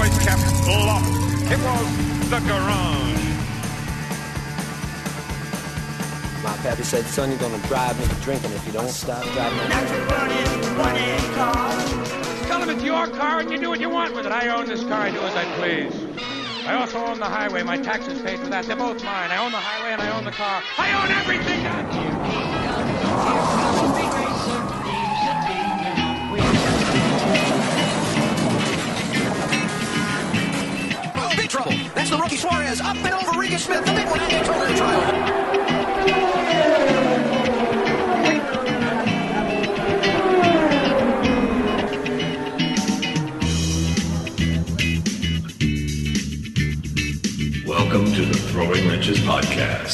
always kept locked. It was the garage. My pappy said, son, you're going to drive me to drinking if you don't stop driving. That's a running car. Tell them it's your car and you do what you want with it. I own this car. I do as I please. I also own the highway. My taxes paid for that. They're both mine. I own the highway and I own the car. I own everything. Big trouble. That's the rookie Suarez. Up and over Regan Smith. The big one. And totally trial. Welcome to the Throwing Wrenches Podcast.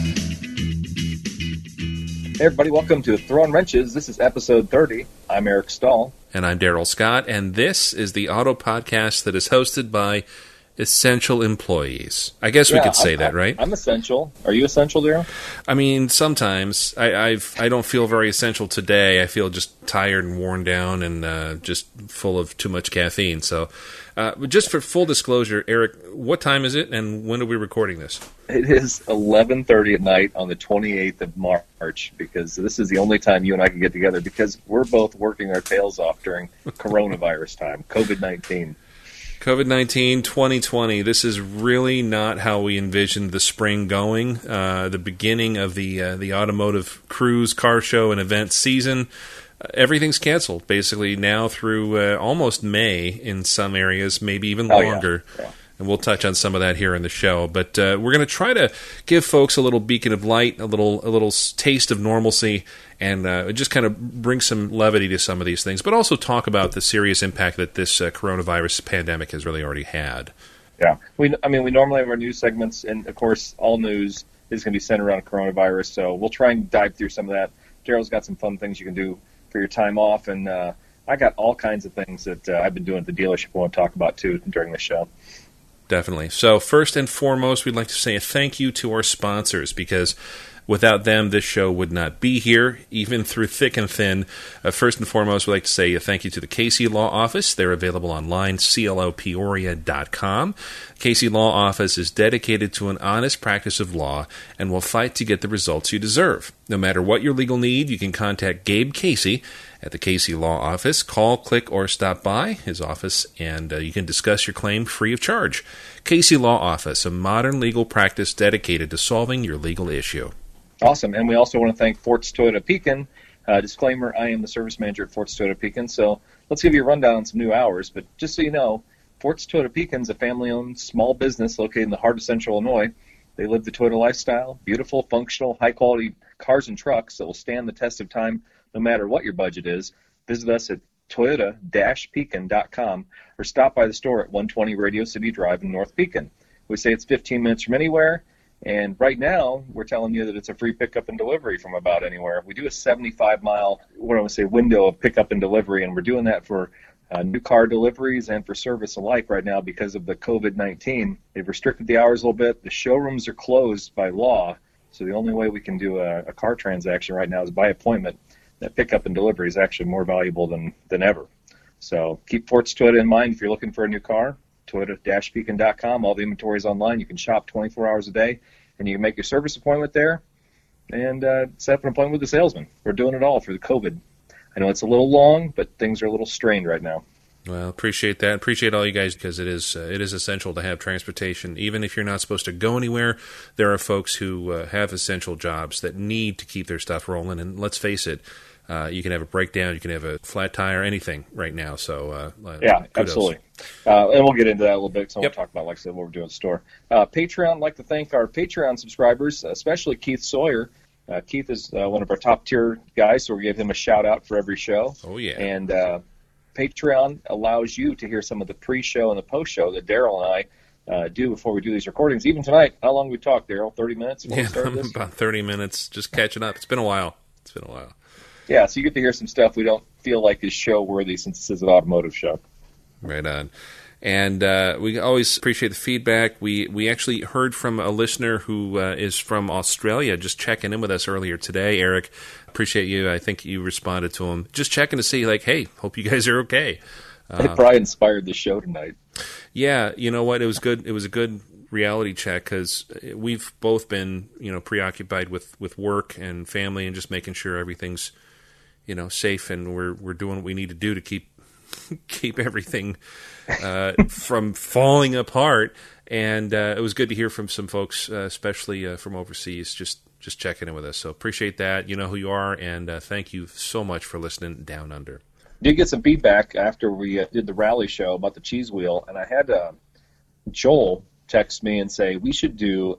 Hey everybody, welcome to Throwing Wrenches. This is episode 30. I'm Eric Stahl. And I'm Daryl Scott, and this is the auto podcast that is hosted by essential employees. I guess we could say that, right? I'm essential. Are you essential, Daryl? I mean, sometimes. I don't feel very essential today. I feel just tired and worn down and just full of too much caffeine. So, just for full disclosure, Eric, what time is it, and when are we recording this? It is 11:30 at night on the 28th of March, because this is the only time you and I can get together, because we're both working our tails off during coronavirus time, COVID-19. COVID-19 2020, this is really not how we envisioned the spring going. The beginning of the automotive cruise, car show, and event season. Everything's canceled, basically, now through almost May in some areas, maybe even longer. Yeah. And we'll touch on some of that here in the show. But we're going to try to give folks a little beacon of light, a little taste of normalcy, and just kind of bring some levity to some of these things, but also talk about the serious impact that this coronavirus pandemic has really already had. Yeah. We normally have our news segments, and, of course, all news is going to be centered around coronavirus, so we'll try and dive through some of that. Daryl's got some fun things you can do for your time off, and I got all kinds of things that I've been doing at the dealership I want to talk about, too, during the show. Definitely. So first and foremost, we'd like to say a thank you to our sponsors, because without them, this show would not be here, even through thick and thin. First and foremost, we'd like to say a thank you to the Casey Law Office. They're available online, clopeoria.com. Casey Law Office is dedicated to an honest practice of law and will fight to get the results you deserve. No matter what your legal need, you can contact Gabe Casey at the Casey Law Office. Call, click, or stop by his office, and you can discuss your claim free of charge. Casey Law Office, a modern legal practice dedicated to solving your legal issue. Awesome. And we also want to thank Forts Toyota Pekin. Disclaimer, I am the service manager at Forts Toyota Pekin, so let's give you a rundown on some new hours. But just so you know, Forts Toyota Pekin is a family-owned small business located in the heart of Central Illinois. They live the Toyota lifestyle, beautiful, functional, high-quality cars and trucks that will stand the test of time no matter what your budget is. Visit us at toyota-pekin.com or stop by the store at 120 Radio City Drive in North Pekin. We say it's 15 minutes from anywhere, and right now we're telling you that it's a free pickup and delivery from about anywhere. We do a 75-mile, window of pickup and delivery, and we're doing that for new car deliveries and for service alike right now because of the COVID-19. They've restricted the hours a little bit. The showrooms are closed by law, so the only way we can do a car transaction right now is by appointment. That pickup and delivery is actually more valuable than ever. So keep Forts Toyota in mind if you're looking for a new car. Toyota-Pekin.com. All the inventory is online. You can shop 24 hours a day, and you can make your service appointment there and set up an appointment with the salesman. We're doing it all for the COVID. I know it's a little long, but things are a little strained right now. Well, appreciate that. Appreciate all you guys, because it is essential to have transportation. Even if you're not supposed to go anywhere, there are folks who have essential jobs that need to keep their stuff rolling. And let's face it, you can have a breakdown, you can have a flat tire, anything right now. So yeah, kudos. Absolutely. And we'll get into that a little bit. So we'll talk about, like I said, what we're doing at the store. Patreon, I'd like to thank our Patreon subscribers, especially Keith Sawyer. Keith is one of our top tier guys, so we give him a shout out for every show. Oh yeah. And Patreon allows you to hear some of the pre-show and the post-show that Daryl and I do before we do these recordings. Even tonight, how long we talk, Daryl? 30 minutes? Yeah, about 30 minutes, just catching up. It's been a while. Yeah, so you get to hear some stuff we don't feel like is show-worthy since this is an automotive show. Right on. And we always appreciate the feedback. We actually heard from a listener who is from Australia just checking in with us earlier today. Eric, appreciate you. I think you responded to him. Just checking to see, like, hey, hope you guys are okay. It probably inspired the show tonight. Yeah, you know what? It was good. It was a good reality check because we've both been, preoccupied with work and family and just making sure everything's, safe, and we're doing what we need to do to keep everything from falling apart. And it was good to hear from some folks, especially from overseas, just checking in with us. So appreciate that. You know who you are, and thank you so much for listening Down Under. Did get some feedback after we did the rally show about the cheese wheel, and I had Joel text me and say we should do,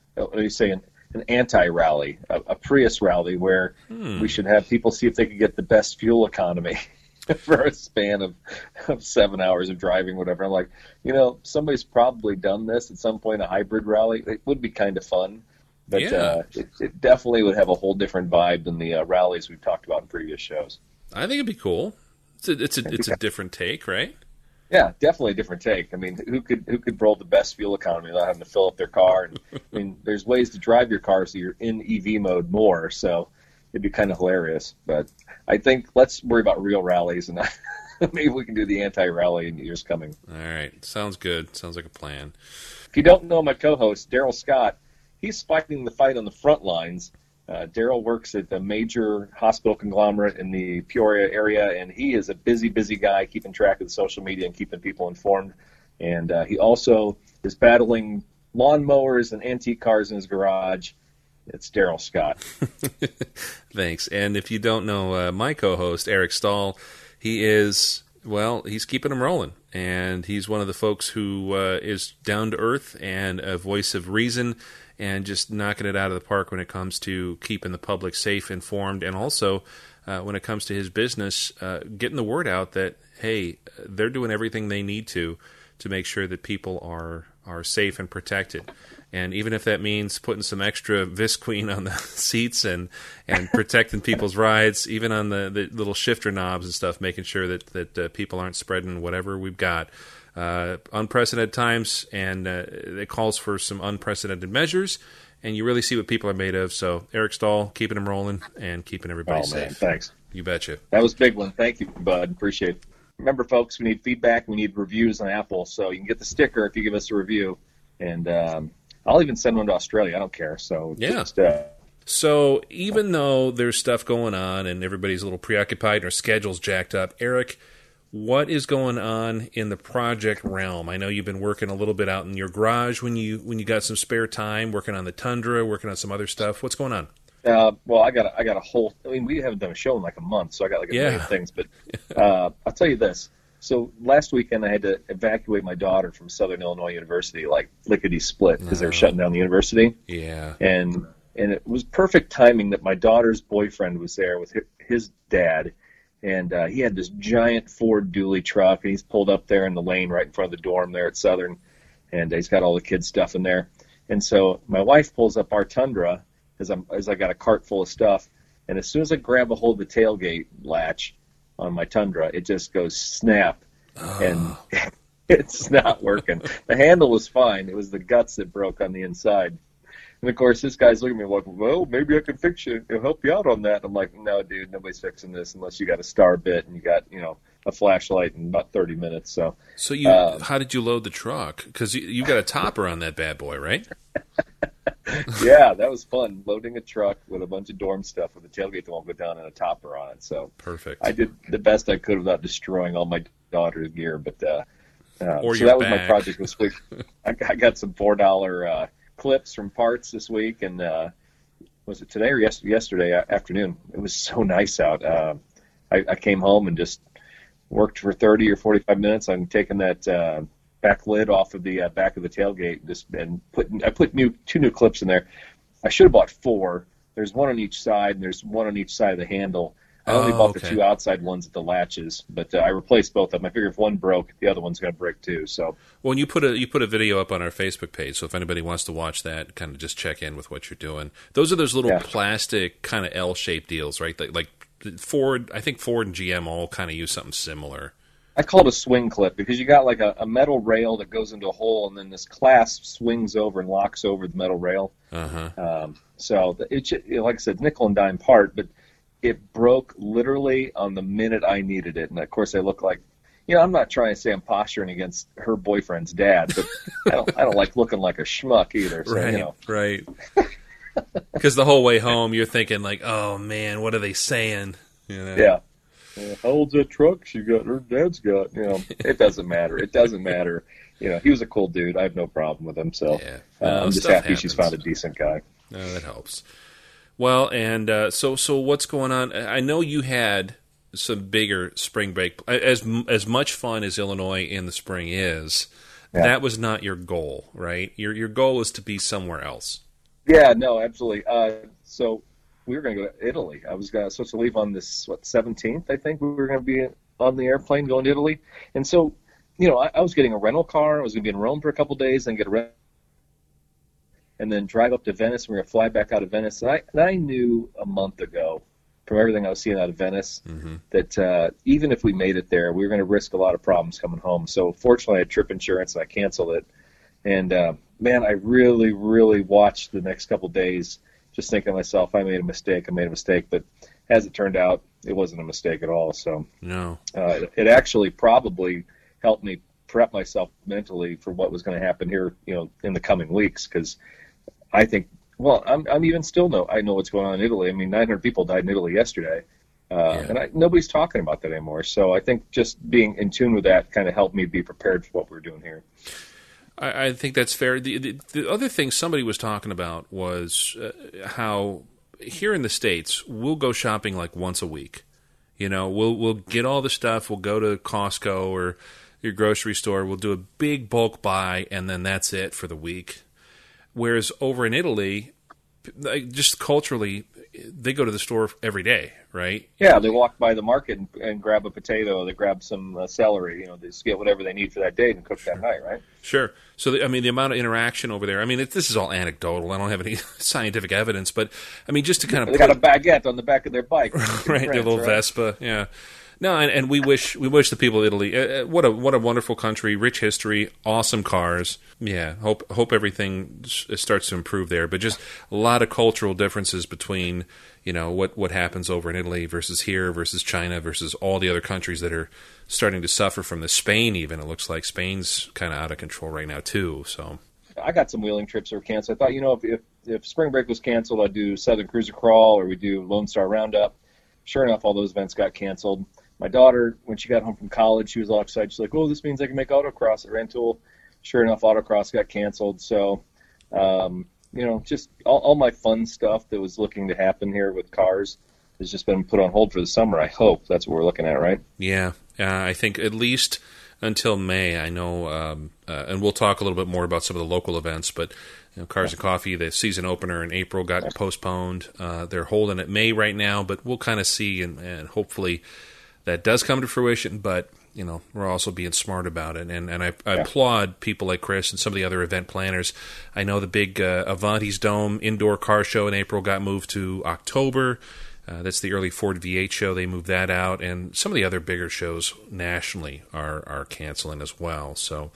an anti-rally, a Prius rally, where we should have people see if they could get the best fuel economy for a span of 7 hours of driving, whatever. I'm like, somebody's probably done this at some point, a hybrid rally. It would be kind of fun, but it definitely would have a whole different vibe than the rallies we've talked about in previous shows. I think it'd be cool. It's a different take, right? Yeah, definitely a different take. I mean, who could roll the best fuel economy without having to fill up their car? And I mean, there's ways to drive your car so you're in EV mode more. So it'd be kind of hilarious. But I think let's worry about real rallies, and maybe we can do the anti-rally in years coming. All right, sounds good. Sounds like a plan. If you don't know my co-host Daryl Scott, he's fighting the fight on the front lines. Daryl works at a major hospital conglomerate in the Peoria area, and he is a busy guy keeping track of the social media and keeping people informed. And he also is battling lawnmowers and antique cars in his garage. It's Daryl Scott. Thanks. And if you don't know my co-host, Eric Stahl, he's keeping them rolling. And he's one of the folks who is down to earth and a voice of reason, and just knocking it out of the park when it comes to keeping the public safe, informed, and also when it comes to his business, getting the word out that, hey, they're doing everything they need to make sure that people are safe and protected. And even if that means putting some extra Visqueen on the seats and protecting people's rides, even on the little shifter knobs and stuff, making sure that people aren't spreading whatever we've got. Unprecedented times, and it calls for some unprecedented measures, and you really see what people are made of. So Eric Stahl, keeping them rolling and keeping everybody safe. Man, thanks. You betcha. That was a big one. Thank you, bud. Appreciate it. Remember, folks, we need feedback. We need reviews on Apple, so you can get the sticker if you give us a review. And I'll even send one to Australia. I don't care. So yeah. So even though there's stuff going on and everybody's a little preoccupied and our schedule's jacked up, Eric, what is going on in the project realm? I know you've been working a little bit out in your garage when you got some spare time, working on the Tundra, working on some other stuff. What's going on? Well, I got a whole. I mean, we haven't done a show in like a month, so I got like a million things. But I'll tell you this. So last weekend I had to evacuate my daughter from Southern Illinois University, like lickety split, because they were shutting down the university. Yeah. And it was perfect timing that my daughter's boyfriend was there with his dad. And he had this giant Ford Dually truck, and he's pulled up there in the lane right in front of the dorm there at Southern, and he's got all the kids' stuff in there. And so my wife pulls up our Tundra as I got a cart full of stuff, and as soon as I grab a hold of the tailgate latch on my Tundra, it just goes snap, and it's not working. The handle was fine. It was the guts that broke on the inside. And, of course, this guy's looking at me like, well, maybe I can fix you and help you out on that. I'm like, no, dude, nobody's fixing this unless you got a star bit and you got, a flashlight in about 30 minutes. So how did you load the truck? Because you got a topper on that bad boy, right? Yeah, that was fun, loading a truck with a bunch of dorm stuff with a tailgate that won't go down and a topper on it. So perfect. I did the best I could without destroying all my daughter's gear. But so that was my project this week. I got some $4 clips from parts this week, and was it today or yesterday afternoon? It was so nice out. I came home and just worked for 30 or 45 minutes on taking that back lid off of the back of the tailgate, I put two new clips in there. I should have bought 4. There's one on each side, and there's one on each side of the handle. I only bought the 2 outside ones at the latches, but I replaced both of them. I figure if one broke, the other one's going to break too. So, well, and you put a video up on our Facebook page, so if anybody wants to watch that, kind of just check in with what you're doing. Those are those little plastic kind of L-shaped deals, right? Like Ford, I think Ford and GM all kind of use something similar. I call it a swing clip because you got like a metal rail that goes into a hole, and then this clasp swings over and locks over the metal rail. So it's, like I said, nickel and dime part, but it broke literally on the minute I needed it. And of course, I look like, I'm not trying to say I'm posturing against her boyfriend's dad, but I don't like looking like a schmuck either. So, right, right. Because the whole way home, you're thinking like, oh man, what are they saying? Yeah. How old's that truck she got? Her dad's got. It doesn't matter. It doesn't matter. He was a cool dude. I have no problem with him. So I'm just happy she's found a decent guy. No, that helps. Well, and so what's going on? I know you had some bigger spring break. As much fun as Illinois in the spring is, that was not your goal, right? Your goal was to be somewhere else. Yeah, no, absolutely. So we were going to go to Italy. I was supposed to leave on this 17th. I think we were going to be on the airplane going to Italy, and so I was getting a rental car. I was going to be in Rome for a couple of days, then get a rental, and then drive up to Venice. We were going to fly back out of Venice, and I knew a month ago, from everything I was seeing out of Venice, that even if we made it there, we were going to risk a lot of problems coming home. So fortunately, I had trip insurance, and I canceled it. And, man, I really, really watched the next couple of days just thinking to myself, I made a mistake. But as it turned out, it wasn't a mistake at all. So no, it actually probably helped me prep myself mentally for what was going to happen here, in the coming weeks, because I think, well, I'm even still I know what's going on in Italy. I mean, 900 people died in Italy yesterday, and nobody's talking about that anymore. So I think just being in tune with that kind of helped me be prepared for what we're doing here. I think that's fair. The other thing somebody was talking about was how here in the States we'll go shopping like once a week. We'll get all the stuff. We'll go to Costco or your grocery store. We'll do a big bulk buy, and then that's it for the week. Whereas over in Italy, just culturally, they go to the store every day, right? Yeah, they walk by the market and grab a potato. They grab some celery. They just get whatever they need for that day and cook that night, right? Sure. So, the amount of interaction over there, this is all anecdotal. I don't have any scientific evidence, but, just to kind of... They got a baguette on the back of their bike. Right, their little Vespa, yeah. No, and we wish the people of Italy what a wonderful country, rich history, awesome cars. Yeah, hope everything starts to improve there. But just a lot of cultural differences between what happens over in Italy versus here versus China versus all the other countries that are starting to suffer from this. Spain even, it looks like Spain's kind of out of control right now too. So I got some wheeling trips that were canceled. I thought if spring break was canceled, I'd do Southern Cruiser Crawl or we do Lone Star Roundup. Sure enough, all those events got canceled. My daughter, when she got home from college, she was all excited. She's like, oh, this means I can make autocross at Rentoul. Sure enough, autocross got canceled. So, just all my fun stuff that was looking to happen here with cars has just been put on hold for the summer. I hope that's what we're looking at, right? Yeah, I think at least until May. I know, and we'll talk a little bit more about some of the local events, but Cars and Coffee, the season opener in April got postponed. They're holding it May right now, but we'll kind of see, and hopefully that does come to fruition, but we're also being smart about it. And I applaud people like Chris and some of the other event planners. I know the big Avanti's Dome indoor car show in April got moved to October. That's the early Ford V8 show. They moved that out. And some of the other bigger shows nationally are canceling as well. So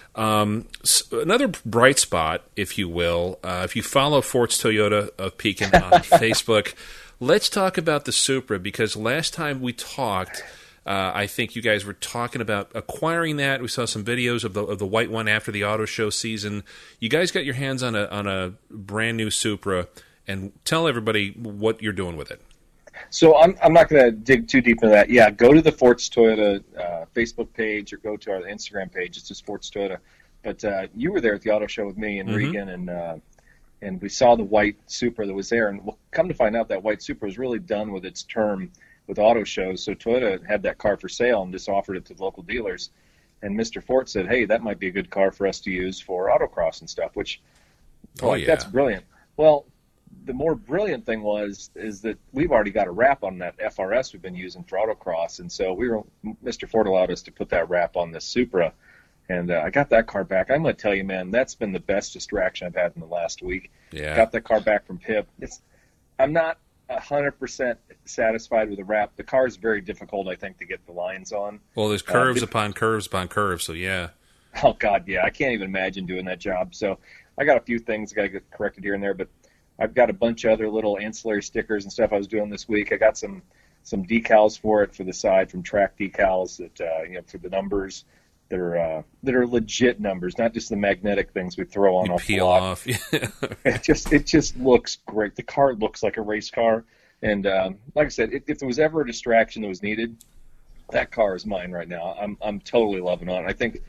another bright spot, if you will, if you follow Forts Toyota of Pekin on Facebook, let's talk about the Supra, because last time we talked, I think you guys were talking about acquiring that. We saw some videos of the white one after the auto show season. You guys got your hands on a brand new Supra, and tell everybody what you're doing with it. So I'm not going to dig too deep into that. Yeah, go to the Forts Toyota Facebook page or go to our Instagram page. It's just Forts Toyota. But you were there at the auto show with me and Regan, and we saw the white Supra that was there. And we'll come to find out that white Supra was really done with its term with auto shows. So Toyota had that car for sale and just offered it to local dealers. And Mr. Fort said, hey, that might be a good car for us to use for autocross and stuff, which, that's brilliant. Well, the more brilliant thing is that we've already got a wrap on that FRS we've been using for autocross. And so Mr. Ford allowed us to put that wrap on this Supra. And I got that car back. I'm going to tell you, man, that's been the best distraction I've had in the last week. Yeah. Got that car back from Pip. I'm not 100% satisfied with the wrap. The car is very difficult, I think, to get the lines on. Well, there's curves upon curves upon curves, so yeah. Oh, God, yeah. I can't even imagine doing that job. So I got a few things I got to get corrected here and there, but I've got a bunch of other little ancillary stickers and stuff I was doing this week. I got some some decals for it for the side from Track Decals that for the numbers that are legit numbers, not just the magnetic things we throw on off peel off. It just looks great. The car looks like a race car, and like I said, if there was ever a distraction that was needed, that car is mine right now. I'm totally loving on it. I think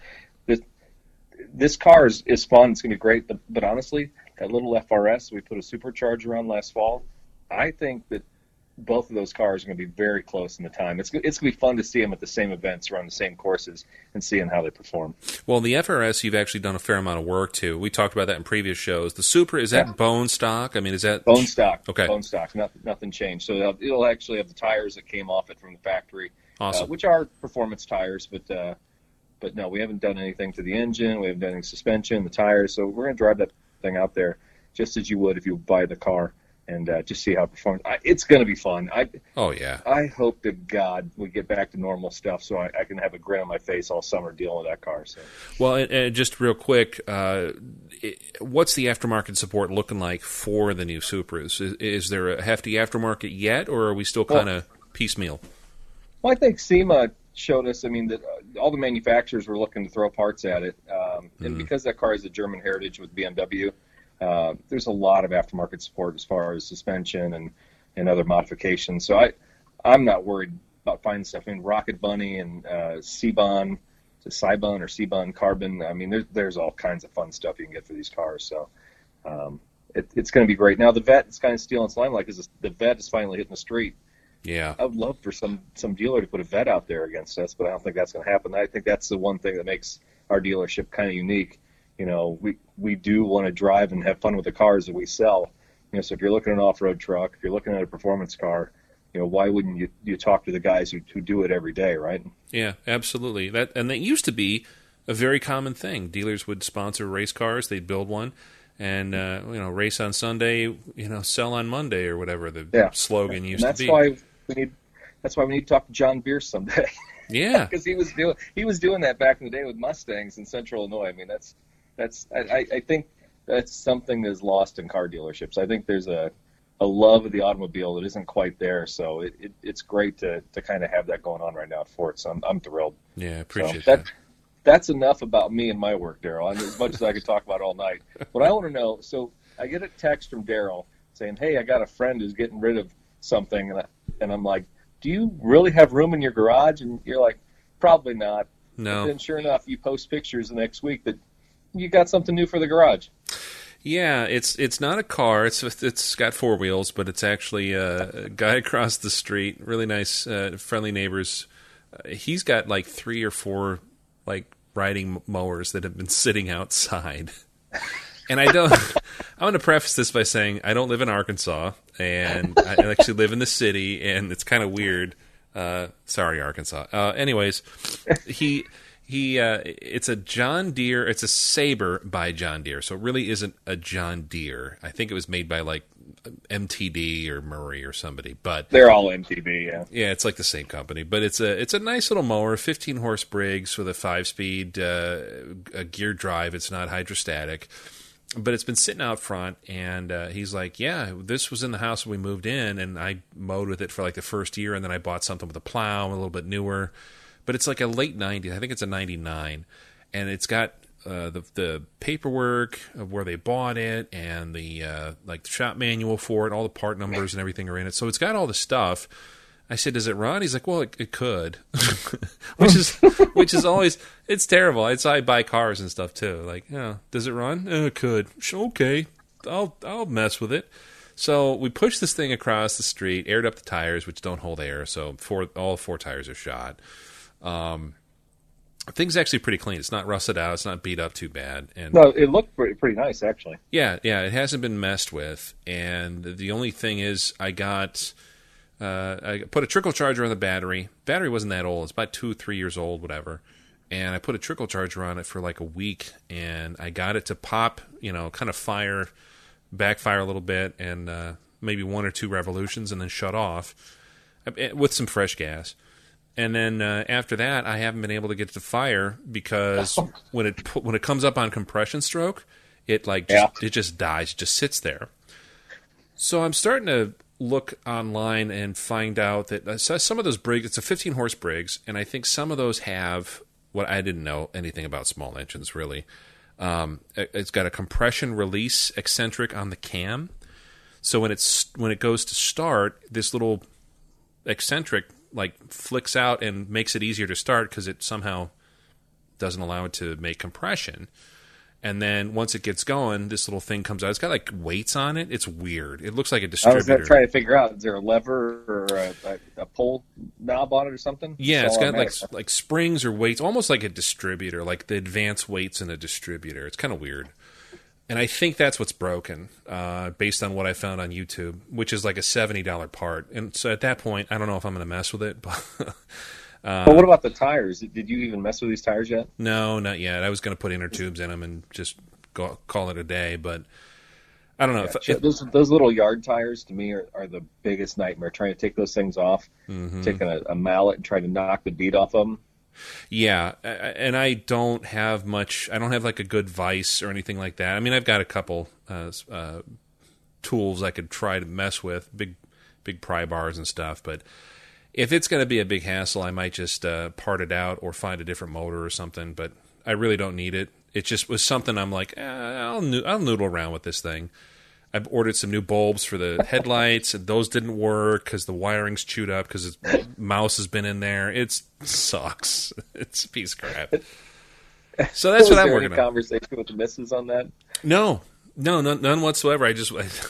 this car is fun. It's gonna be great, but honestly, that little FRS we put a supercharger on last fall, I think that both of those cars are going to be very close in the time. It's going to be fun to see them at the same events, around the same courses, and seeing how they perform. Well, the FRS, you've actually done a fair amount of work to. We talked about that in previous shows. The Supra, is that bone stock? I mean, is that... Bone stock. Okay. Bone stock. Nothing changed. So it'll actually have the tires that came off it from the factory, awesome. Which are performance tires, but no, we haven't done anything to the engine. We haven't done any suspension, the tires. So we're going to drive that thing out there just as you would if you buy the car. And just see how it performs. It's going to be fun. Oh, yeah. I hope to God we get back to normal stuff so I can have a grin on my face all summer dealing with that car. So. Well, and just real quick, what's the aftermarket support looking like for the new Supras? Is there a hefty aftermarket yet, or are we still kind of piecemeal? Well, I think SEMA showed us, that all the manufacturers were looking to throw parts at it. And because that car has a German heritage with BMW, there's a lot of aftermarket support as far as suspension and other modifications. So I'm not worried about finding stuff. Rocket Bunny and C-Bon, Cybon or C-Bon Carbon. There's all kinds of fun stuff you can get for these cars. So it's going to be great. Now the Vet is kind of stealing its limelight because the Vet is finally hitting the street. Yeah, I would love for some dealer to put a Vet out there against us, but I don't think that's going to happen. I think that's the one thing that makes our dealership kind of unique. We do want to drive and have fun with the cars that we sell. So if you're looking at an off-road truck, if you're looking at a performance car, why wouldn't you talk to the guys who do it every day, right? Yeah, absolutely. That used to be a very common thing. Dealers would sponsor race cars. They'd build one, and race on Sunday, sell on Monday or whatever the slogan used to be. That's why we need to talk to John Bierce someday. Yeah, because he was doing that back in the day with Mustangs in Central Illinois. I think that's something that's lost in car dealerships. I think there's a love of the automobile that isn't quite there. So it's great to kind of have that going on right now at Ford. So I'm thrilled. Yeah, appreciate that. That's enough about me and my work, Daryl. As much as I could talk about all night. What I want to know, so I get a text from Daryl saying, "Hey, I got a friend who's getting rid of something," and I'm like, "Do you really have room in your garage?" And you're like, "Probably not." No. And then sure enough, you post pictures the next week that you got something new for the garage. Yeah, it's not a car. It's got four wheels, but it's actually a guy across the street. Really nice, friendly neighbors. He's got like 3 or 4 riding mowers that have been sitting outside. And I'm going to preface this by saying I don't live in Arkansas, and I actually live in the city, and it's kind of weird. Sorry, Arkansas. Anyways, it's a John Deere. It's a Sabre by John Deere, so it really isn't a John Deere. I think it was made by MTD or Murray or somebody, but they're all MTD. Yeah, yeah, it's like the same company, but it's a nice little mower, 15 horse Briggs with a 5-speed a gear drive. It's not hydrostatic, but it's been sitting out front, and he's like, "Yeah, this was in the house when we moved in, and I mowed with it for the first year, and then I bought something with a plow, a little bit newer." But it's like a late 90s. I think it's a 99. And it's got the paperwork of where they bought it and the shop manual for it. All the part numbers and everything are in it. So it's got all the stuff. I said, "Does it run?" He's like, "Well, it could." which is always, it's terrible. I buy cars and stuff too. Does it run? It could. Okay, I'll mess with it. So we pushed this thing across the street, aired up the tires, which don't hold air. So all 4 tires are shot. Things actually pretty clean. It's not rusted out. It's not beat up too bad. And no, it looked pretty nice actually. Yeah, it hasn't been messed with. And the only thing is, I put a trickle charger on the battery. Battery wasn't that old. It's about 2-3 years old, whatever. And I put a trickle charger on it for a week, and I got it to pop, kind of backfire a little bit, and maybe 1 or 2 revolutions, and then shut off with some fresh gas. And then after that, I haven't been able to get it to fire because when it comes up on compression stroke, it just dies, it just sits there. So I'm starting to look online and find out that some of those Briggs, it's a 15-horse Briggs, and I think some of those have what I didn't know anything about small engines, really. It's got a compression release eccentric on the cam. So when it goes to start, this little eccentric like flicks out and makes it easier to start because it somehow doesn't allow it to make compression. And then once it gets going, this little thing comes out. It's got like weights on it. It's weird. It looks like a distributor. I was trying to figure out, is there a lever or a pull knob on it or something? Yeah, it's got like springs or weights, almost like a distributor, like the advanced weights in a distributor. It's kind of weird. And I think that's what's broken, based on what I found on YouTube, which is like a $70 part. And so at that point, I don't know if I'm going to mess with it. But what about the tires? Did you even mess with these tires yet? No, not yet. I was going to put inner tubes in them and just call it a day, but I don't know. Yeah, those little yard tires, to me, are the biggest nightmare. Trying to take those things off, taking a mallet and trying to knock the bead off of them. Yeah, and I don't have much. I don't have like a good vise or anything like that. I mean, I've got a couple tools I could try to mess with, big pry bars and stuff, but if it's going to be a big hassle, I might just part it out or find a different motor or something, but I really don't need it. It just was something I'm like, I'll noodle around with this thing. I've ordered some new bulbs for the headlights, and those didn't work because the wiring's chewed up because its mouse has been in there. It sucks. It's a piece of crap. So that's what I'm working on. Conversation with the missus on that? No, none whatsoever. I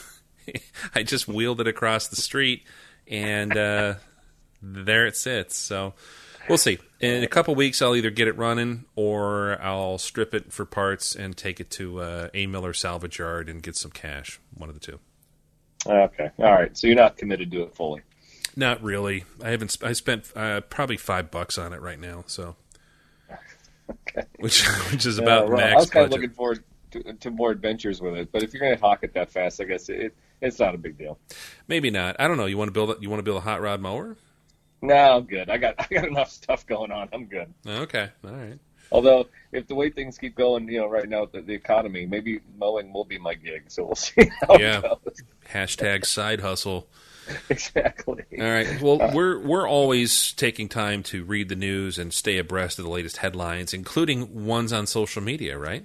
just wheeled it across the street, and there it sits. So we'll see. In a couple weeks, I'll either get it running or I'll strip it for parts and take it to A. Miller Salvage Yard and get some cash. One of the two. Okay. All right. So you're not committed to it fully. Not really. I spent probably $5 on it right now. So, okay. Which is about max. I was kind of budget. looking forward to more adventures with it, but if you're going to hawk it that fast, I guess it's not a big deal. Maybe not. I don't know. You want to build a hot rod mower? No, I'm good. I got enough stuff going on. I'm good. Okay. All right. Although, if the way things keep going, right now, the economy, maybe mowing will be my gig. So we'll see how it goes. Hashtag side hustle. Exactly. All right. Well, we're always taking time to read the news and stay abreast of the latest headlines, including ones on social media, right?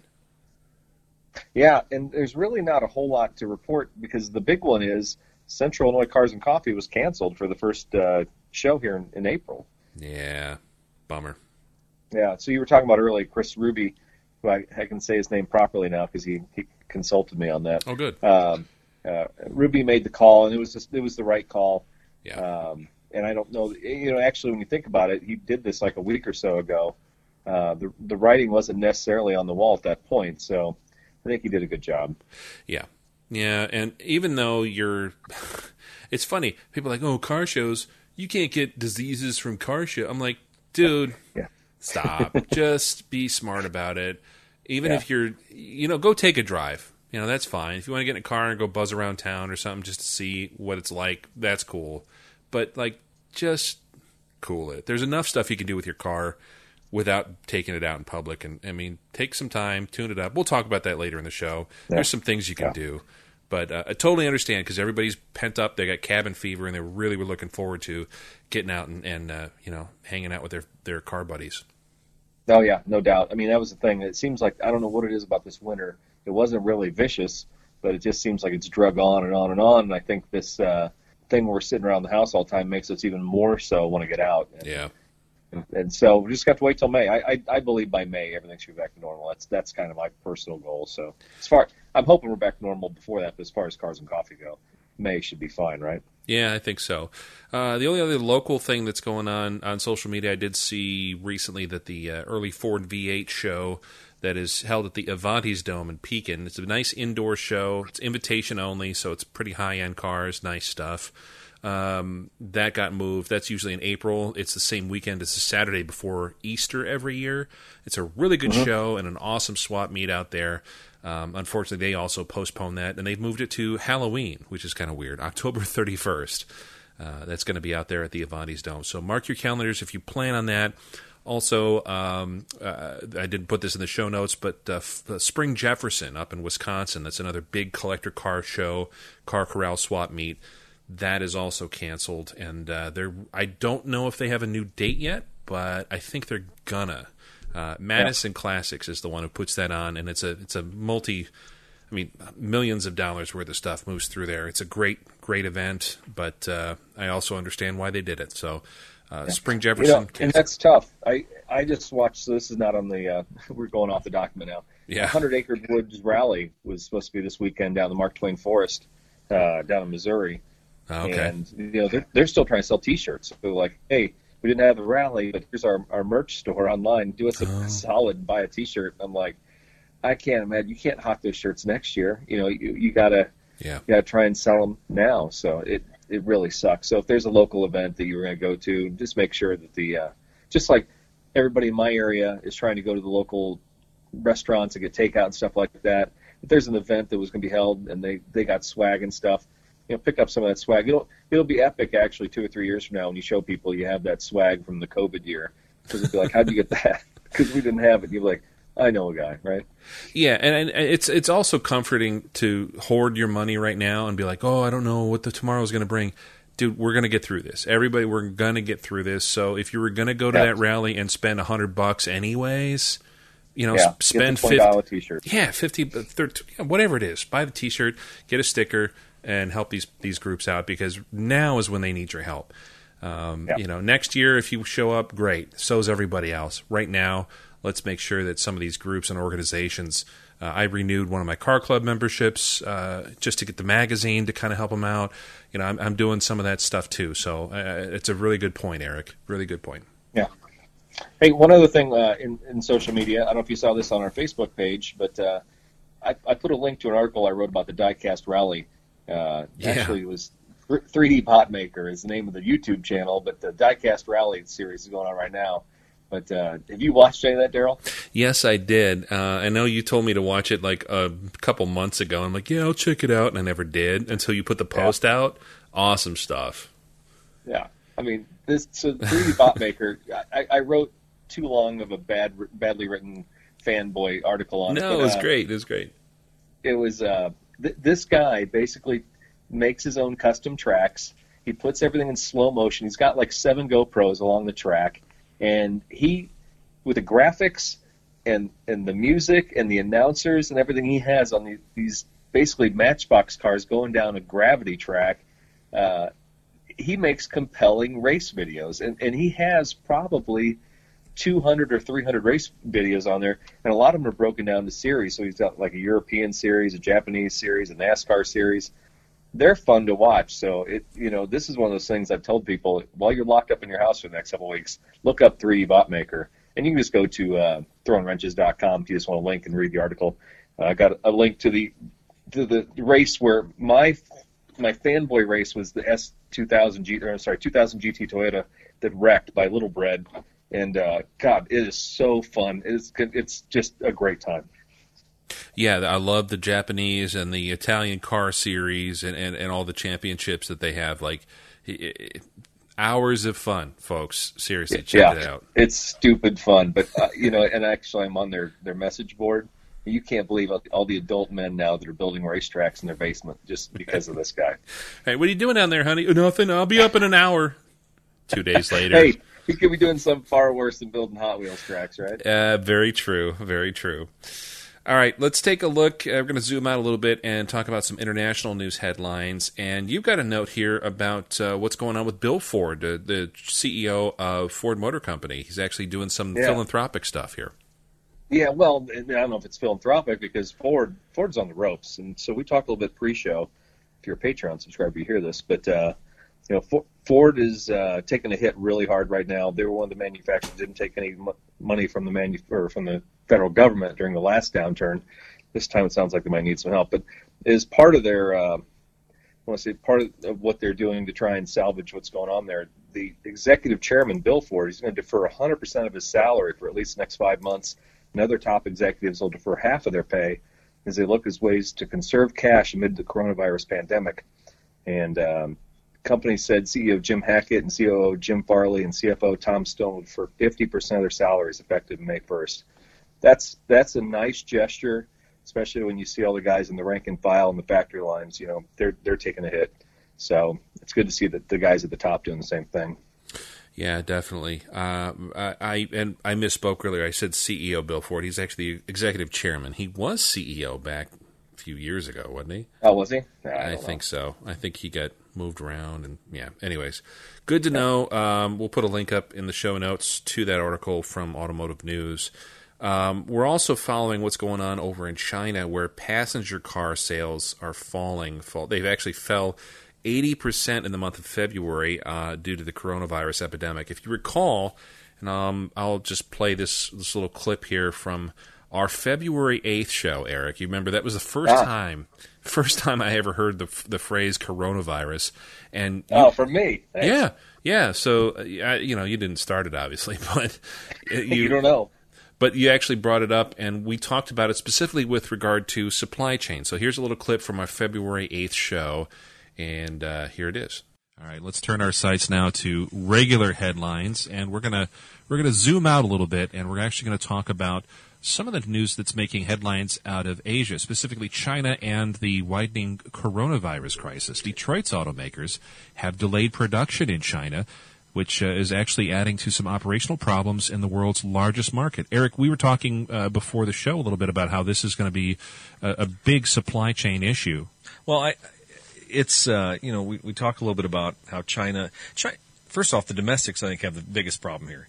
Yeah, and there's really not a whole lot to report because the big one is Central Illinois Cars and Coffee was canceled for the first show here in April. Yeah, bummer. Yeah, so you were talking about earlier, Chris Ruby, who I can say his name properly now because he consulted me on that. Oh, good. Ruby made the call, and it was the right call. Yeah. And I don't know, actually, when you think about it, he did this like a week or so ago. The writing wasn't necessarily on the wall at that point, so I think he did a good job. Yeah. Yeah, and even though it's funny, people are like, oh, car shows, you can't get diseases from car show. I'm like, dude, stop. Just be smart about it. Even if you're, go take a drive. That's fine. If you want to get in a car and go buzz around town or something just to see what it's like, that's cool. But, just cool it. There's enough stuff you can do with your car without taking it out in public. And, take some time, tune it up. We'll talk about that later in the show. Yeah. There's some things you can do. But I totally understand because everybody's pent up. They got cabin fever, and they really were looking forward to getting out and hanging out with their car buddies. Oh, yeah, no doubt. That was the thing. It seems like, I don't know what it is about this winter. It wasn't really vicious, but it just seems like it's drug on and on and on. And I think this thing where we're sitting around the house all the time makes us even more so want to get out. And so we just got to wait till May. I believe by May everything should be back to normal. That's kind of my personal goal. So I'm hoping we're back to normal before that. But as far as cars and coffee go, May should be fine, right? Yeah, I think so. The only other local thing that's going on social media, I did see recently that the early Ford V8 show that is held at the Avanti's Dome in Pekin. It's a nice indoor show. It's invitation only, so it's pretty high-end cars, nice stuff. That got moved. That's usually in April. It's the same weekend as the Saturday before Easter every year. It's a really good show and an awesome swap meet out there. Unfortunately, they also postponed that, and they've moved it to Halloween, which is kind of weird, October 31st. That's going to be out there at the Avanti's Dome. So mark your calendars if you plan on that. Also, I didn't put this in the show notes, but Spring Jefferson up in Wisconsin, that's another big collector car show, car corral swap meet. that is also canceled, and I don't know if they have a new date yet, but I think they're gonna. Madison Classics is the one who puts that on, and it's a millions of dollars worth of stuff moves through there. It's a great event, but I also understand why they did it. So Spring Jefferson, and that's tough. I just watched. So this is not on the. We're going off the document now. Yeah, 100 Acre Woods Rally was supposed to be this weekend down the Mark Twain Forest, down in Missouri. Okay. And they're still trying to sell T-shirts. So like, hey, we didn't have the rally, but here's our merch store online. Do us a solid and buy a T-shirt. I'm like, I can't imagine. You can't hawk those shirts next year. You gotta try and sell them now. So it really sucks. So if there's a local event that you're going to go to, just make sure that just like everybody in my area is trying to go to the local restaurants and get takeout and stuff like that. If there's an event that was going to be held and they got swag and stuff, pick up some of that swag. It'll be epic actually 2 or 3 years from now when you show people you have that swag from the COVID year, because they'll be like, how'd you get that? Because we didn't have it. You're like, I know a guy, right? Yeah, and it's also comforting to hoard your money right now and be like, oh, I don't know what tomorrow's going to bring. Dude, we're going to get through this. Everybody, we're going to get through this. So if you were going to go to that rally and spend $100 anyways, spend $20 T-shirt. Yeah, 50, 30, whatever it is. Buy the T-shirt, get a sticker, and help these groups out, because now is when they need your help. Next year, if you show up, great. So's everybody else. Right now, let's make sure that some of these groups and organizations. I renewed one of my car club memberships just to get the magazine to kind of help them out. I'm doing some of that stuff too. So it's a really good point, Eric. Really good point. Yeah. Hey, one other thing in social media. I don't know if you saw this on our Facebook page, but I put a link to an article I wrote about the Diecast Rally. Actually, it was 3D Bot Maker is the name of the YouTube channel, but the Diecast Rally series is going on right now. But have you watched any of that, Daryl? Yes, I did. I know you told me to watch it like a couple months ago. I'm like, I'll check it out, and I never did until you put the post out. Awesome stuff. Yeah, I mean, 3D Bot Maker. I wrote too long of a badly written fanboy article on it. No, it was great. It was great. It was this guy basically makes his own custom tracks. He puts everything in slow motion. He's got like 7 GoPros along the track. And he, with the graphics and the music and the announcers and everything he has on these basically Matchbox cars going down a gravity track, he makes compelling race videos. And he has probably 200 or 300 race videos on there, and a lot of them are broken down to series. So he's got like a European series, a Japanese series, a NASCAR series. They're fun to watch. So this is one of those things I've told people while you're locked up in your house for the next couple of weeks, look up 3D Bot Maker, and you can just go to throwingwrenches.com if you just want to link and read the article. I got a link to the race where my fanboy race was the S2000 2000 GT Toyota that wrecked by Little Bread, and God, it is so fun. It's just a great time. Yeah, I love the Japanese and the Italian car series and all the championships that they have. Like, hours of fun, folks. Seriously, check it out. It's stupid fun. But, and actually I'm on their message board. You can't believe all the adult men now that are building racetracks in their basement just because of this guy. Hey, what are you doing down there, honey? Nothing. I'll be up in an hour. 2 days later. Hey, you could be doing something far worse than building Hot Wheels tracks, right? Very true. Very true. All right, let's take a look. We're going to zoom out a little bit and talk about some international news headlines. And you've got a note here about what's going on with Bill Ford, the CEO of Ford Motor Company. He's actually doing some philanthropic stuff here. Yeah, well, I don't know if it's philanthropic because Ford's on the ropes. And so we talked a little bit pre-show. If you're a Patreon subscriber, you hear this. But, Ford is taking a hit really hard right now. They were one of the manufacturers that didn't take any money from the federal government during the last downturn. This time it sounds like they might need some help. But as part of their, part of what they're doing to try and salvage what's going on there, the executive chairman, Bill Ford, is going to defer 100% of his salary for at least the next 5 months. And other top executives will defer half of their pay as they look as ways to conserve cash amid the coronavirus pandemic. And company said CEO Jim Hackett and COO Jim Farley and CFO Tom Stone would defer 50% of their salaries effective May 1st. That's a nice gesture, especially when you see all the guys in the rank and file and the factory lines. They're taking a hit. So it's good to see that the guys at the top doing the same thing. Yeah, definitely. I misspoke earlier. I said CEO Bill Ford. He's actually the executive chairman. He was CEO back a few years ago, wasn't he? Oh, was he? I think so. I think he got moved around, and yeah. Anyways, good to know. We'll put a link up in the show notes to that article from Automotive News. We're also following what's going on over in China, where passenger car sales are falling. They've actually fell 80% in the month of February due to the coronavirus epidemic. If you recall, and I'll just play this little clip here from our February 8th show, Eric. You remember that was the first time I ever heard the phrase coronavirus. And for me. Thanks. Yeah. So you didn't start it obviously, but you don't know. But you actually brought it up, and we talked about it specifically with regard to supply chain. So here's a little clip from our February 8th show. And here it is. All right, let's turn our sights now to regular headlines, and we're gonna zoom out a little bit, and we're actually going to talk about some of the news that's making headlines out of Asia, specifically China and the widening coronavirus crisis. Detroit's automakers have delayed production in China, which is actually adding to some operational problems in the world's largest market. Eric, we were talking before the show a little bit about how this is going to be a big supply chain issue. Well, it's we talk a little bit about how China. First off, the domestics I think have the biggest problem here.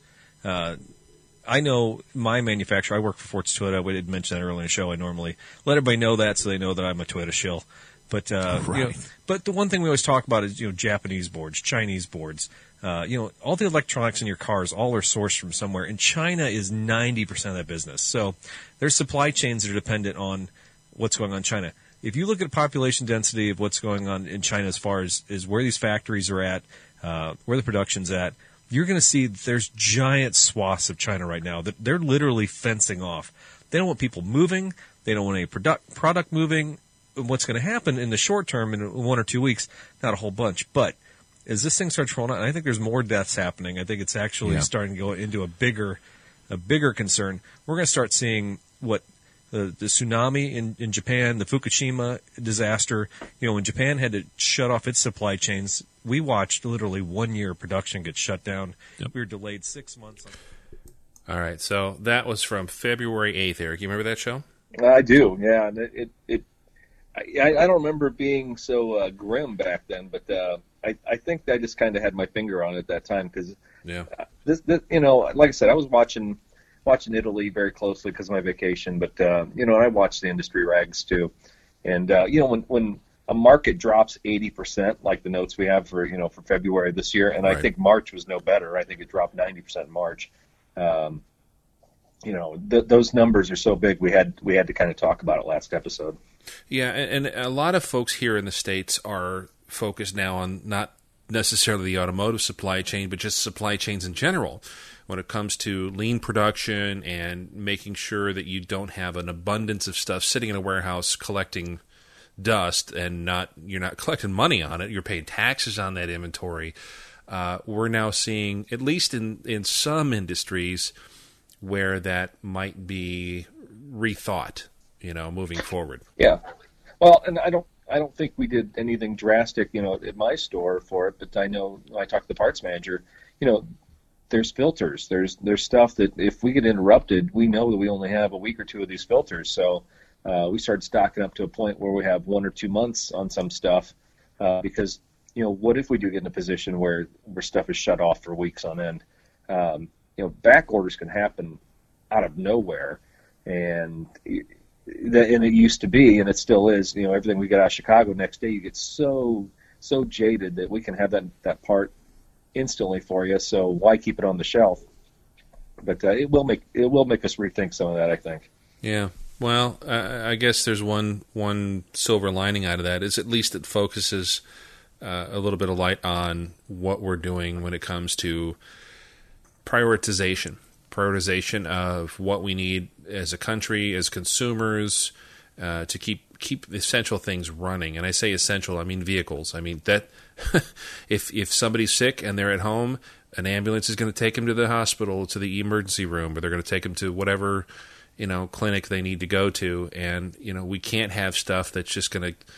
I know my manufacturer. I work for Ford's Toyota. We did mention that earlier in the show. I normally let everybody know that so they know that I'm a Toyota shill. But right. But the one thing we always talk about is Japanese boards, Chinese boards. All the electronics in your cars all are sourced from somewhere, and China is 90% of that business. So there's supply chains that are dependent on what's going on in China. If you look at population density of what's going on in China as far as where these factories are at, where the production's at, you're going to see that there's giant swaths of China right now that they're literally fencing off. They don't want people moving. They don't want any product moving. What's going to happen in the short term, in 1 or 2 weeks, not a whole bunch, but as this thing starts rolling out, I think there's more deaths happening. I think it's actually starting to go into a bigger concern. We're going to start seeing what the tsunami in Japan, the Fukushima disaster. When Japan had to shut off its supply chains, we watched literally 1 year production get shut down. Yep. We were delayed 6 months. All right, so that was from February 8th, Eric. You remember that show? I do, yeah. I don't remember it being so grim back then, but I think I just kind of had my finger on it at that time because this like I said, I was watching Italy very closely because of my vacation, but and I watched the industry rags too, and when a market drops 80%, like the notes we have for February this year, and right. I think March was no better. I think it dropped 90% in March. Those numbers are so big. We had to kind of talk about it last episode. Yeah, and a lot of folks here in the States are focused now on not necessarily the automotive supply chain, but just supply chains in general when it comes to lean production and making sure that you don't have an abundance of stuff sitting in a warehouse collecting dust and you're not collecting money on it. You're paying taxes on that inventory. We're now seeing, at least in some industries, where that might be rethought, moving forward. Yeah. Well, and I don't think we did anything drastic, at my store for it, but I know when I talked to the parts manager, there's filters. There's stuff that if we get interrupted, we know that we only have a week or two of these filters. So we started stocking up to a point where we have 1 or 2 months on some stuff because, what if we do get in a position where stuff is shut off for weeks on end? Back orders can happen out of nowhere, and it used to be, and it still is. Everything we get out of Chicago, next day you get so jaded that we can have that part instantly for you. So why keep it on the shelf? But it will make us rethink some of that, I think. Yeah. Well, I guess there's one silver lining out of that is at least it focuses a little bit of light on what we're doing when it comes to prioritization of what we need as a country, as consumers, to keep essential things running. And I say essential, I mean vehicles. I mean that if somebody's sick and they're at home, an ambulance is going to take them to the hospital, to the emergency room, or they're going to take them to whatever clinic they need to go to. And we can't have stuff that's just going to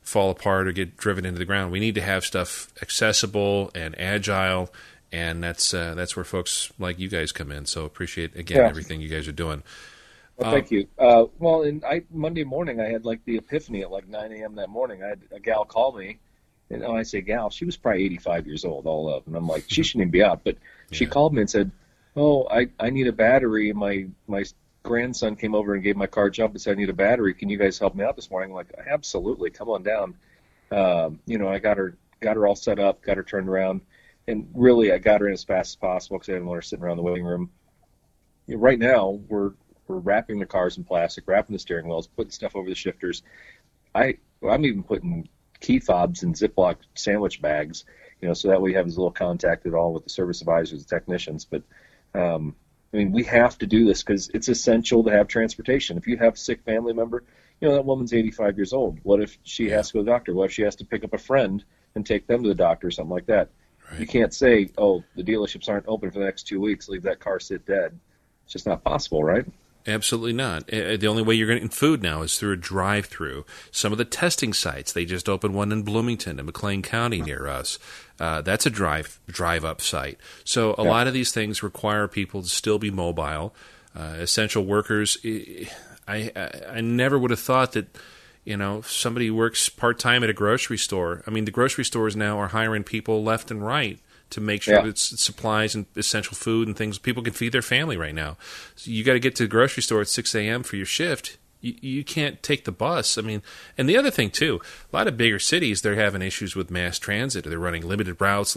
fall apart or get driven into the ground. We need to have stuff accessible and agile, and that's where folks like you guys come in. So appreciate, again, everything you guys are doing. Well, thank you. Monday morning, I had like the epiphany at like 9 a.m. that morning. I had a gal call me, and when I say gal, she was probably 85 years old, all up. And I'm like, she shouldn't even be out. But she called me and said, oh, I need a battery. My grandson came over and gave my car a jump and said, I need a battery. Can you guys help me out this morning? I'm like, absolutely. Come on down. I got her all set up, got her turned around. And really, I got her in as fast as possible because I didn't want her sitting around the waiting room. Right now, we're wrapping the cars in plastic, wrapping the steering wheels, putting stuff over the shifters. I'm even putting key fobs in Ziploc sandwich bags, so that we have as little contact at all with the service advisors and technicians. But, we have to do this because it's essential to have transportation. If you have a sick family member, that woman's 85 years old. What if she has to go to the doctor? What if she has to pick up a friend and take them to the doctor or something like that? Right. You can't say, oh, the dealerships aren't open for the next 2 weeks, leave that car sit dead. It's just not possible, right? Absolutely not. The only way you're getting food now is through a drive-through. Some of the testing sites, they just opened one in Bloomington in McLean County near us. That's a drive-up site. So a lot of these things require people to still be mobile. Essential workers, I never would have thought that, somebody works part-time at a grocery store. I mean, the grocery stores now are hiring people left and right to make sure that supplies and essential food and things, people can feed their family right now. So you got to get to the grocery store at 6 a.m. for your shift. You can't take the bus. I mean, and the other thing, too, a lot of bigger cities, they're having issues with mass transit. They're running limited routes,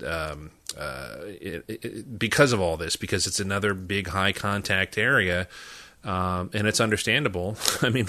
because of all this, because it's another big high-contact area, and it's understandable. I mean,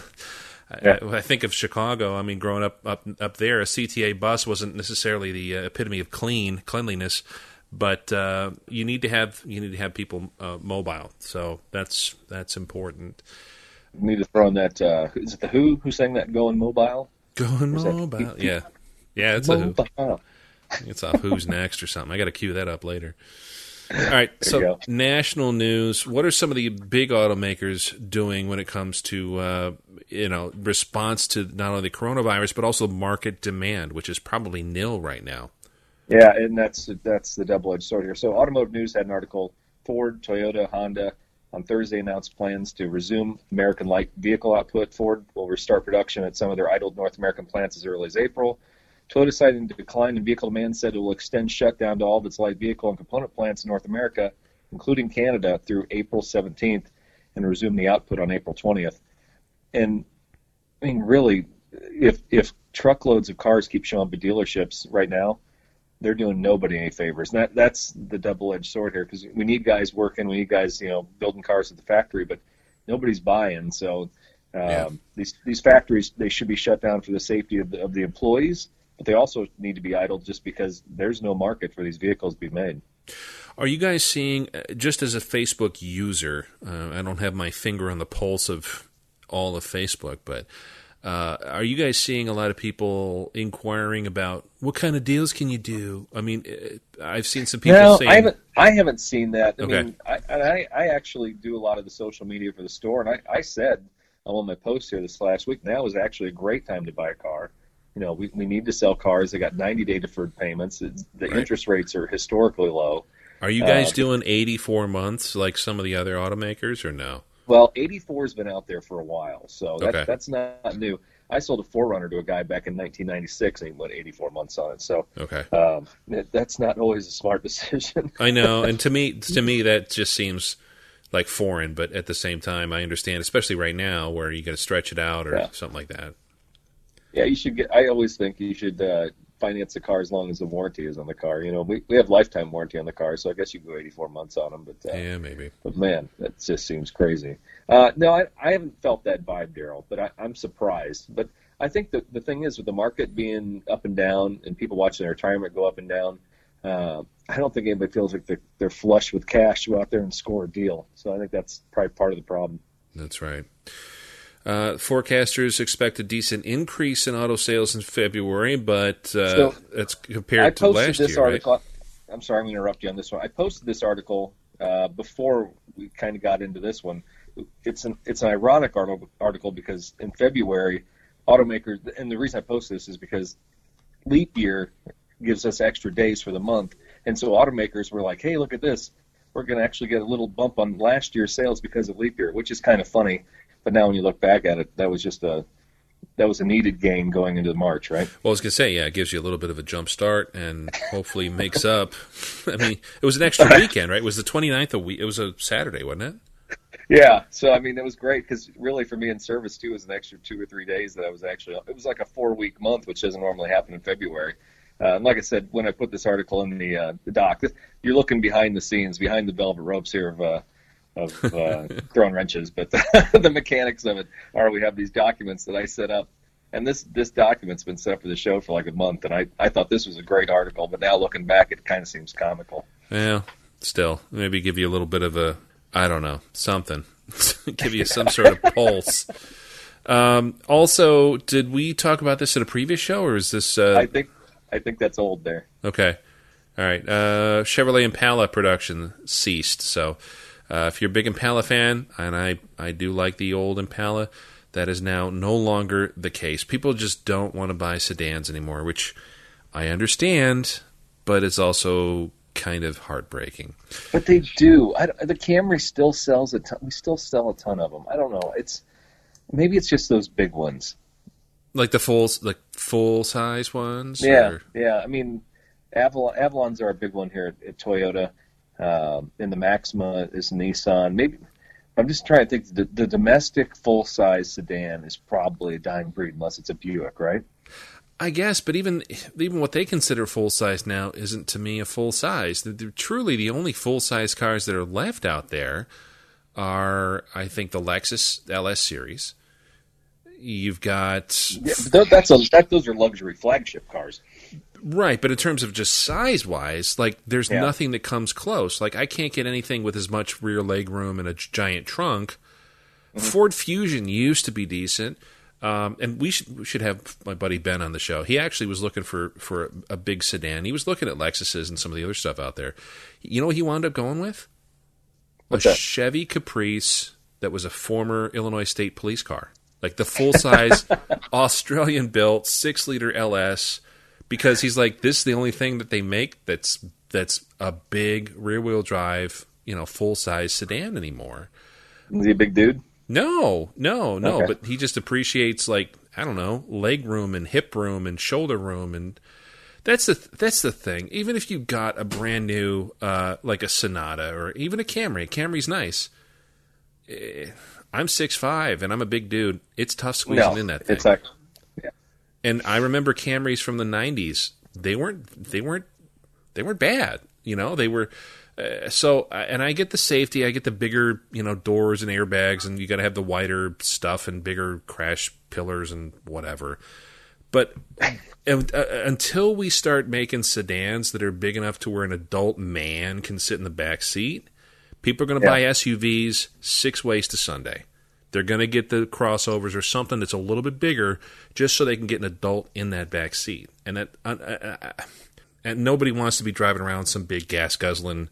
I think of Chicago. I mean, growing up there, a CTA bus wasn't necessarily the epitome of cleanliness, but you need to have people mobile. So that's important. We need to throw in that. Is it the Who sang that "Going Mobile"? Going mobile, yeah, it's the Who. It's off Who's Next or something. I got to cue that up later. All right, so national news. What are some of the big automakers doing when it comes to response to not only the coronavirus but also market demand, which is probably nil right now? Yeah, and that's the double-edged sword here. So Automotive News had an article: Ford, Toyota, Honda on Thursday announced plans to resume American light vehicle output. Ford will restart production at some of their idled North American plants as early as April. Toyota, citing the decline in vehicle demand, said it will extend shutdown to all of its light vehicle and component plants in North America, including Canada, through April 17th, and resume the output on April 20th. And, I mean, really, if truckloads of cars keep showing up at dealerships right now, they're doing nobody any favors. And that's the double-edged sword here, because we need guys working, we need guys, building cars at the factory, but nobody's buying. So these factories, they should be shut down for the safety of the employees, but they also need to be idled just because there's no market for these vehicles to be made. Are you guys seeing, just as a Facebook user, I don't have my finger on the pulse of all of Facebook, but are you guys seeing a lot of people inquiring about what kind of deals can you do? I mean, I've seen some people saying... I haven't seen that. Okay. I mean, I actually do a lot of the social media for the store, and I said on one of my posts here this last week, now is actually a great time to buy a car. We need to sell cars. They got 90-day deferred payments. The interest rates are historically low. Are you guys doing 84 months like some of the other automakers, or no? Well, 84 has been out there for a while, so that's not new. I sold a 4Runner to a guy back in 1996, and he went 84 months on it. So that's not always a smart decision. I know, and to me, that just seems like foreign. But at the same time, I understand, especially right now, where you got to stretch it out or something like that. Yeah, you should get. I always think you should finance the car as long as the warranty is on the car. We have lifetime warranty on the car, so I guess you can go 84 months on them. But yeah, maybe. But man, that just seems crazy. No, I haven't felt that vibe, Daryl, but I'm surprised. But I think the thing is, with the market being up and down and people watching their retirement go up and down, I don't think anybody feels like they're flush with cash to go out there and score a deal. So I think that's probably part of the problem. That's right. Forecasters expect a decent increase in auto sales in February, but that's compared to last year. Article, right? I'm sorry, I'm going to interrupt you on this one. I posted this article before we kind of got into this one. It's an ironic article because in February, automakers, and the reason I post this is because leap year gives us extra days for the month, and so automakers were like, hey, look at this. We're going to actually get a little bump on last year's sales because of leap year, which is kind of funny. But now when you look back at it, that was a needed gain going into March, right? Well, I was going to say, yeah, it gives you a little bit of a jump start and hopefully makes up. I mean, it was an extra weekend, right? It was the 29th of week. It was a Saturday, wasn't it? Yeah. So, I mean, it was great because really for me in service, too, it was an extra 2 or 3 days that I was actually – it was like a 4-week month, which doesn't normally happen in February. And like I said, when I put this article in the doc, you're looking behind the scenes, behind the velvet ropes here of throwing wrenches. But the mechanics of it are we have these documents that I set up. And this document's been set up for the show for like a month. And I thought this was a great article. But now looking back, it kind of seems comical. Well, still, maybe give you a little bit of a, I don't know, something. Give you some sort of pulse. Also, did we talk about this in a previous show, or is this... I think that's old there. Okay. All right. Chevrolet Impala production ceased. So if you're a big Impala fan, and I do like the old Impala, that is now no longer the case. People just don't want to buy sedans anymore, which I understand, but it's also kind of heartbreaking. But they do. The Camry still sells a ton. We still sell a ton of them. I don't know. Maybe it's just those big ones. Like the full size ones? Yeah, or? yeah. I mean, Avalons are a big one here at Toyota. And the Maxima is Nissan. Maybe I'm just trying to think. The domestic full size sedan is probably a dying breed, unless it's a Buick, right? I guess, but even what they consider full size now isn't to me a full size. They're truly the only full size cars that are left out there are, I think, the Lexus LS series. You've got those are luxury flagship cars, right? But in terms of just size wise, like there's nothing that comes close. Like I can't get anything with as much rear leg room and a giant trunk. Mm-hmm. Ford Fusion used to be decent, and we should have my buddy Ben on the show. He actually was looking for a big sedan. He was looking at Lexuses and some of the other stuff out there. You know what he wound up going with? What's a that? Chevy Caprice that was a former Illinois State Police car. Like the full-size Australian-built 6-liter LS, because he's like, this is the only thing that they make that's a big rear-wheel drive, full-size sedan anymore. Is he a big dude? No. Okay. But he just appreciates, like, I don't know, leg room and hip room and shoulder room, and that's the thing. Even if you got a brand new, like a Sonata or even a Camry. Camry's nice. I'm 6'5", and I'm a big dude. It's tough squeezing in that thing. It's actually, yeah. And I remember Camrys from the 90s. They weren't bad. They were. And I get the safety. I get the bigger, doors and airbags, and you got to have the wider stuff and bigger crash pillars and whatever. But until we start making sedans that are big enough to where an adult man can sit in the back seat, people are going to buy SUVs 6 ways to Sunday. They're going to get the crossovers or something that's a little bit bigger just so they can get an adult in that back seat. And and nobody wants to be driving around some big gas-guzzling,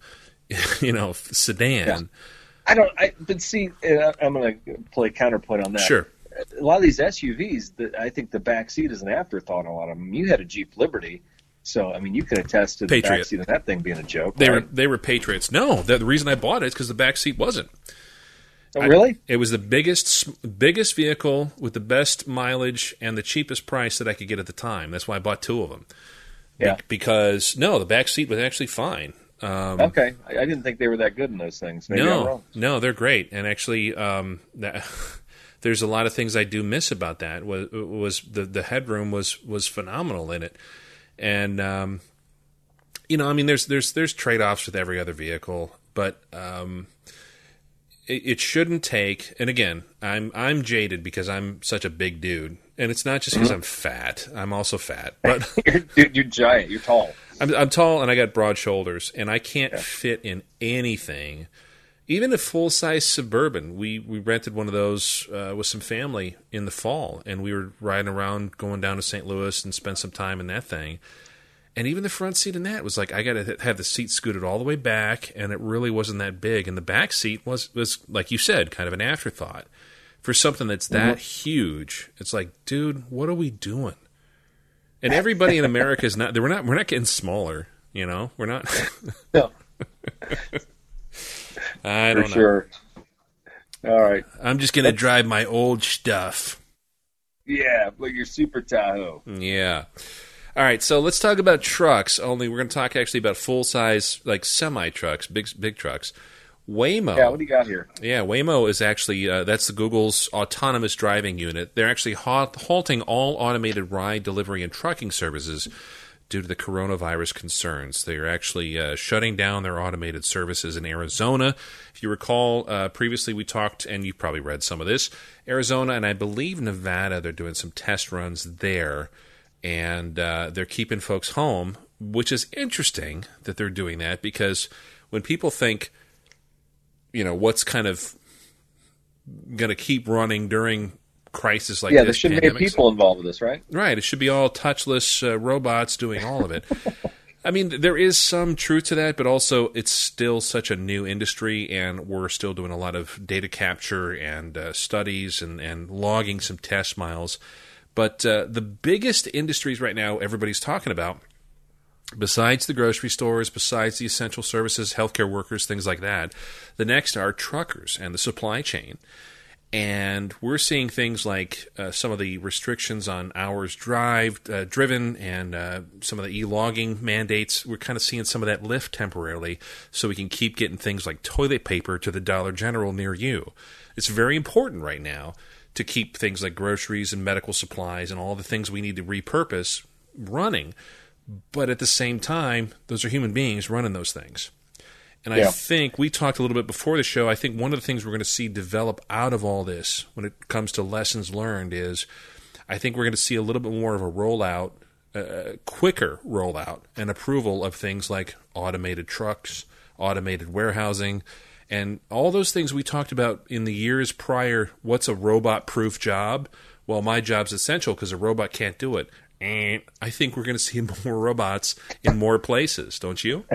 sedan. Yeah. But see, I'm going to play counterpoint on that. Sure. A lot of these SUVs, I think the back seat is an afterthought on a lot of them. You had a Jeep Liberty. So, I mean, you could attest to the backseat of that thing being a joke. They were Patriots. No, the reason I bought it is because the backseat wasn't. Oh, really? It was the biggest vehicle with the best mileage and the cheapest price that I could get at the time. That's why I bought 2 of them. Yeah. Because, no, the backseat was actually fine. Okay. I didn't think they were that good in those things. Maybe I'm wrong. No, they're great. And actually, there's a lot of things I do miss about that. Was the headroom was phenomenal in it. And there's trade-offs with every other vehicle, but it shouldn't take. And again, I'm jaded because I'm such a big dude, and it's not just because I'm fat. I'm also fat, but you're giant. You're tall. I'm tall, and I got broad shoulders, and I can't fit in anything. Even a full-size Suburban, we rented one of those with some family in the fall, and we were riding around, going down to St. Louis and spent some time in that thing. And even the front seat in that was like, I got to have the seat scooted all the way back, and it really wasn't that big. And the back seat was like you said, kind of an afterthought. for something that's that huge. It's like, dude, what are we doing? And everybody in America is not. We're not getting smaller. You know, we're not. No. I don't know. For sure. All right. I'm just gonna drive my old stuff. Yeah, like your Super Tahoe. Yeah. All right, so let's talk about trucks. Only we're going to talk actually about full-size, like semi-trucks, big trucks. Waymo. Yeah, what do you got here? Yeah, Waymo is actually, that's the Google's autonomous driving unit. They're actually halting all automated ride, delivery, and trucking services due to the coronavirus concerns. They are actually shutting down their automated services in Arizona. If you recall, previously we talked, and you probably read some of this, Arizona and I believe Nevada, they're doing some test runs there. And they're keeping folks home, which is interesting that they're doing that, because when people think, you know, what's kind of going to keep running during crisis like this. Yeah, there shouldn't be people involved with this, right? Right. It should be all touchless robots doing all of it. I mean, there is some truth to that, but also it's still such a new industry, and we're still doing a lot of data capture and studies and logging some test miles. But the biggest industries right now everybody's talking about, besides the grocery stores, besides the essential services, healthcare workers, things like that, the next are truckers and the supply chain. And we're seeing things like some of the restrictions on hours driven and some of the e-logging mandates. We're kind of seeing some of that lift temporarily so we can keep getting things like toilet paper to the Dollar General near you. It's very important right now to keep things like groceries and medical supplies and all the things we need to repurpose running. But at the same time, those are human beings running those things. And I think we talked a little bit before the show, I think one of the things we're going to see develop out of all this when it comes to lessons learned is I think we're going to see a little bit more of a rollout, quicker rollout and approval of things like automated trucks, automated warehousing, and all those things we talked about in the years prior. What's a robot-proof job? Well, my job's essential because a robot can't do it. And I think we're going to see more robots in more places, don't you?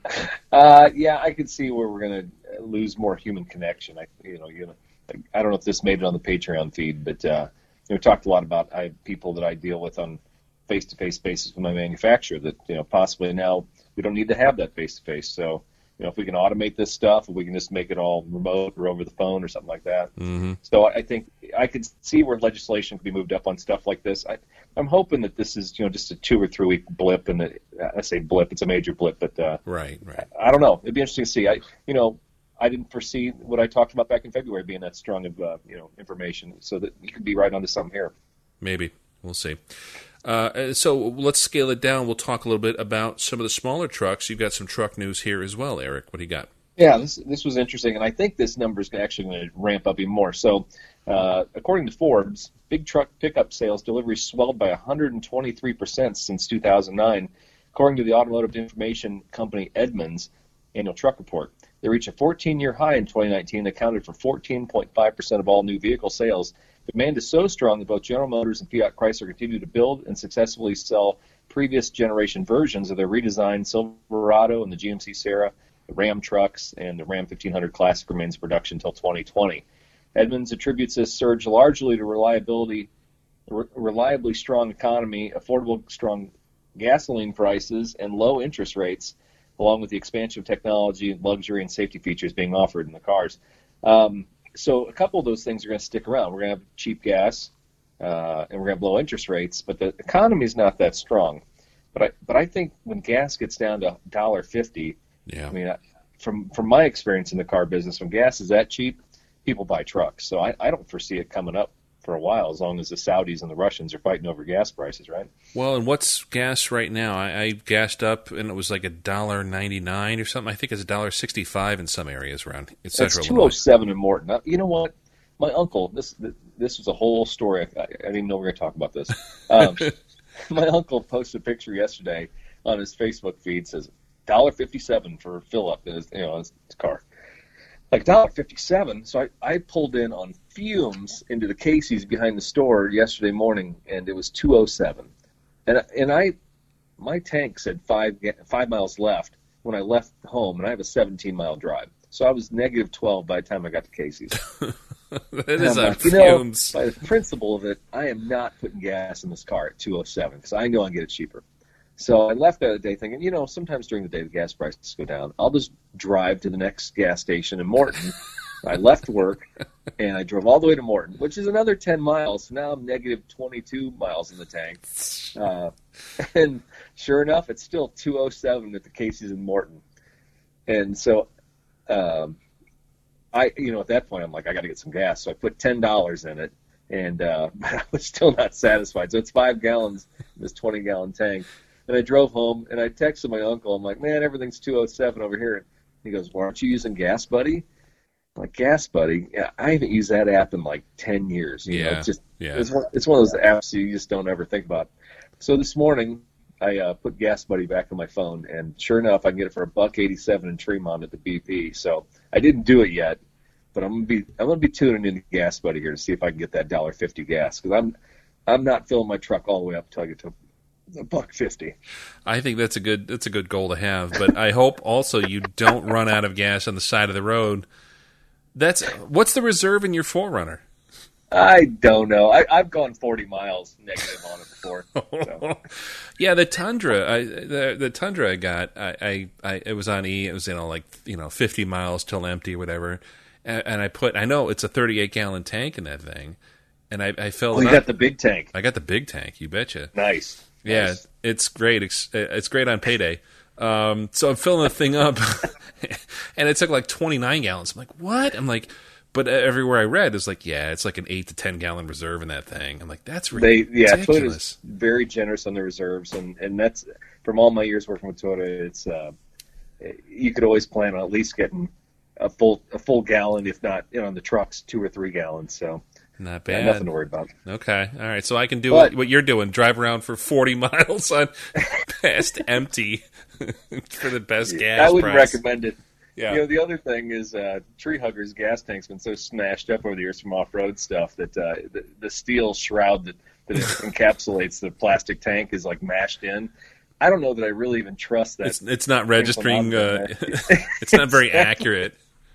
Yeah, I could see where we're going to lose more human connection. I don't know if this made it on the Patreon feed, but we talked a lot about people that I deal with on face-to-face basis with my manufacturer that possibly now we don't need to have that face-to-face. So if we can automate this stuff, if we can just make it all remote or over the phone or something like that. Mm-hmm. So I think I could see where legislation could be moved up on stuff like this. I'm hoping that this is just a 2 or 3 week blip, and I say blip, it's a major blip, but right. I don't know. It'd be interesting to see. I didn't foresee what I talked about back in February being that strong of information, so that you could be right onto something here. Maybe. We'll see. So let's scale it down. We'll talk a little bit about some of the smaller trucks. You've got some truck news here as well, Eric. What do you got? Yeah, this was interesting, and I think this number is actually going to ramp up even more. So according to Forbes, big truck pickup sales deliveries swelled by 123% since 2009, according to the automotive information company Edmunds annual truck report. They reached a 14-year high in 2019 and accounted for 14.5% of all new vehicle sales. Demand is so strong that both General Motors and Fiat Chrysler continue to build and successfully sell previous generation versions of their redesigned Silverado and the GMC Sierra, the Ram trucks, and the Ram 1500 Classic remains in production until 2020. Edmunds attributes this surge largely to reliably strong economy, affordable strong gasoline prices, and low interest rates, along with the expansion of technology, luxury, and safety features being offered in the cars. So a couple of those things are going to stick around. We're going to have cheap gas, and we're going to have low interest rates, but the economy is not that strong. But I think when gas gets down to $1.50, I mean, from my experience in the car business, when gas is that cheap, people buy trucks. So I don't foresee it coming up for a while, as long as the Saudis and the Russians are fighting over gas prices, right? Well, and what's gas right now? I gassed up, and it was like $1.99 or something. I think it's $1.65 in some areas around Central Illinois. It's $2.07 in Morton. Now, you know what? My uncle, this was a whole story. I didn't even know we were going to talk about this. My uncle posted a picture yesterday on his Facebook feed, says $1.57 for fill up in his car. Like $1.57. So I pulled in on fumes into the Casey's behind the store yesterday morning, and it was $2.07. And my tank said 5 miles left when I left home, and I have a 17-mile drive. So I was -12 by the time I got to Casey's. That is I'm on like, fumes. by the principle of it, I am not putting gas in this car at 207 because I know I can get it cheaper. So I left the other day thinking, sometimes during the day the gas prices go down. I'll just drive to the next gas station in Morton. I left work, and I drove all the way to Morton, which is another 10 miles. So now I'm negative 22 miles in the tank. And sure enough, it's still 207 at the Casey's in Morton. And so at that point, I'm like, I got to get some gas. So I put $10 in it, and but I was still not satisfied. So it's 5 gallons in this 20-gallon tank. And I drove home, and I texted my uncle. I'm like, man, everything's 207 over here. And he goes, well, aren't you using Gas Buddy? I'm like, Gas Buddy? Yeah, I haven't used that app in like 10 years. It's one of those apps you just don't ever think about. So this morning, I put Gas Buddy back on my phone, and sure enough, I can get it for $1.87 in Tremont at the BP. So I didn't do it yet, but I'm gonna be tuning into Gas Buddy here to see if I can get that $1.50 gas, because I'm not filling my truck all the way up until I get to $1.50. I think that's a good goal to have, but I hope also you don't run out of gas on the side of the road. What's the reserve in your 4Runner? I don't know. I've gone 40 miles negative on it before. So. Yeah, the Tundra. The Tundra I got. It was on E. It was 50 miles till empty or whatever. And I know it's a 38-gallon tank in that thing, and I filled. Oh, you got the big tank. I got the big tank. You betcha. Nice. Yeah, nice. It's great. It's great on payday. So I'm filling the thing up, and it took like 29 gallons. I'm like, what? I'm like, but everywhere I read, it's like, yeah, it's like an 8 to 10 gallon reserve in that thing. I'm like, that's ridiculous. Toyota's very generous on the reserves, and that's from all my years working with Toyota. It's you could always plan on at least getting a full gallon, if not on the trucks 2 or 3 gallons. So. Not bad. Nothing to worry about. Okay. All right. So I can do what you're doing. Drive around for 40 miles on past empty for the best gas I wouldn't price. recommend it. Yeah. The other thing is Tree Hugger's gas tank's been so smashed up over the years from off-road stuff that the steel shroud that it encapsulates the plastic tank is like mashed in. I don't know that I really even trust that. It's not registering. It's not very accurate.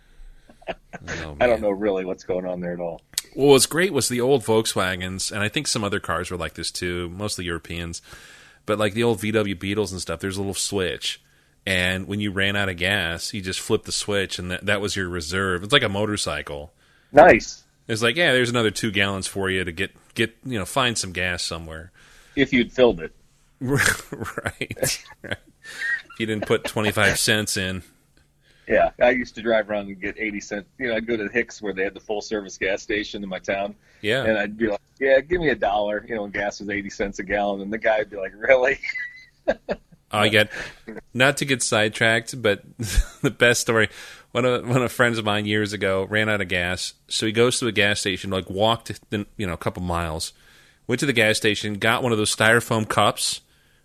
Oh, I don't know really what's going on there at all. Well, what's great was the old Volkswagens, and I think some other cars were like this too, mostly Europeans, but like the old VW Beetles and stuff, there's a little switch, and when you ran out of gas, you just flipped the switch, and that was your reserve. It's like a motorcycle. Nice. It's like, yeah, there's another 2 gallons for you to get find some gas somewhere. If you'd filled it. Right. If you didn't put 25 cents in. Yeah, I used to drive around and get 80 cents. I'd go to Hicks where they had the full-service gas station in my town. Yeah. And I'd be like, yeah, give me $1. And gas was 80 cents a gallon. And the guy would be like, really? Not to get sidetracked, but the best story, one of friends of mine years ago ran out of gas. So he goes to a gas station, walked, a couple miles, went to the gas station, got one of those styrofoam cups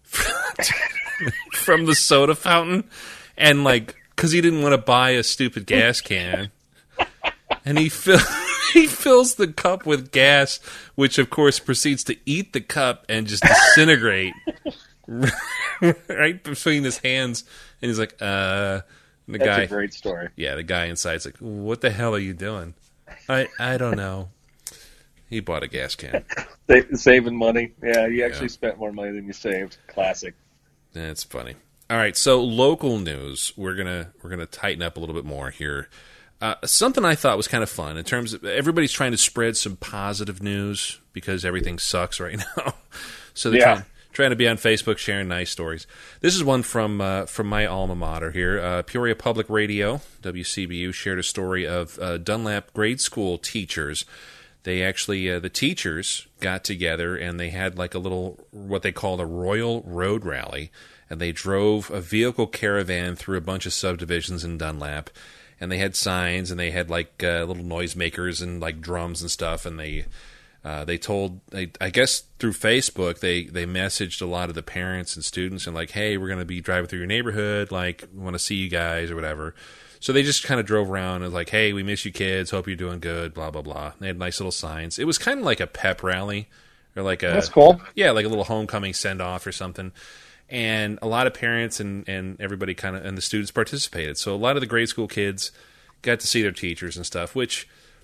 from the soda fountain, and because he didn't want to buy a stupid gas can, and he fills the cup with gas, which of course proceeds to eat the cup and just disintegrate right between his hands. And he's like, That's a great story. Yeah, the guy inside's like, what the hell are you doing? I don't know. He bought a gas can. Saving money. Yeah, you actually spent more money than you saved. Classic. That's funny. All right, so local news. We're gonna tighten up a little bit more here. Something I thought was kind of fun in terms of everybody's trying to spread some positive news because everything sucks right now. So they're trying to be on Facebook sharing nice stories. This is one from my alma mater here. Peoria Public Radio, WCBU, shared a story of Dunlap grade school teachers. They actually, the teachers got together and they had like a little, what they called a Royal Road Rally. And they drove a vehicle caravan through a bunch of subdivisions in Dunlap. And they had signs and they had little noisemakers and drums and stuff. And they told, I guess through Facebook, they messaged a lot of the parents and students and hey, we're going to be driving through your neighborhood. We want to see you guys or whatever. So they just kind of drove around and hey, we miss you kids. Hope you're doing good. Blah, blah, blah. They had nice little signs. It was kind of like a pep rally or That's cool. Yeah, like a little homecoming send off or something. And a lot of parents and everybody and the students participated. So a lot of the grade school kids got to see their teachers and stuff, which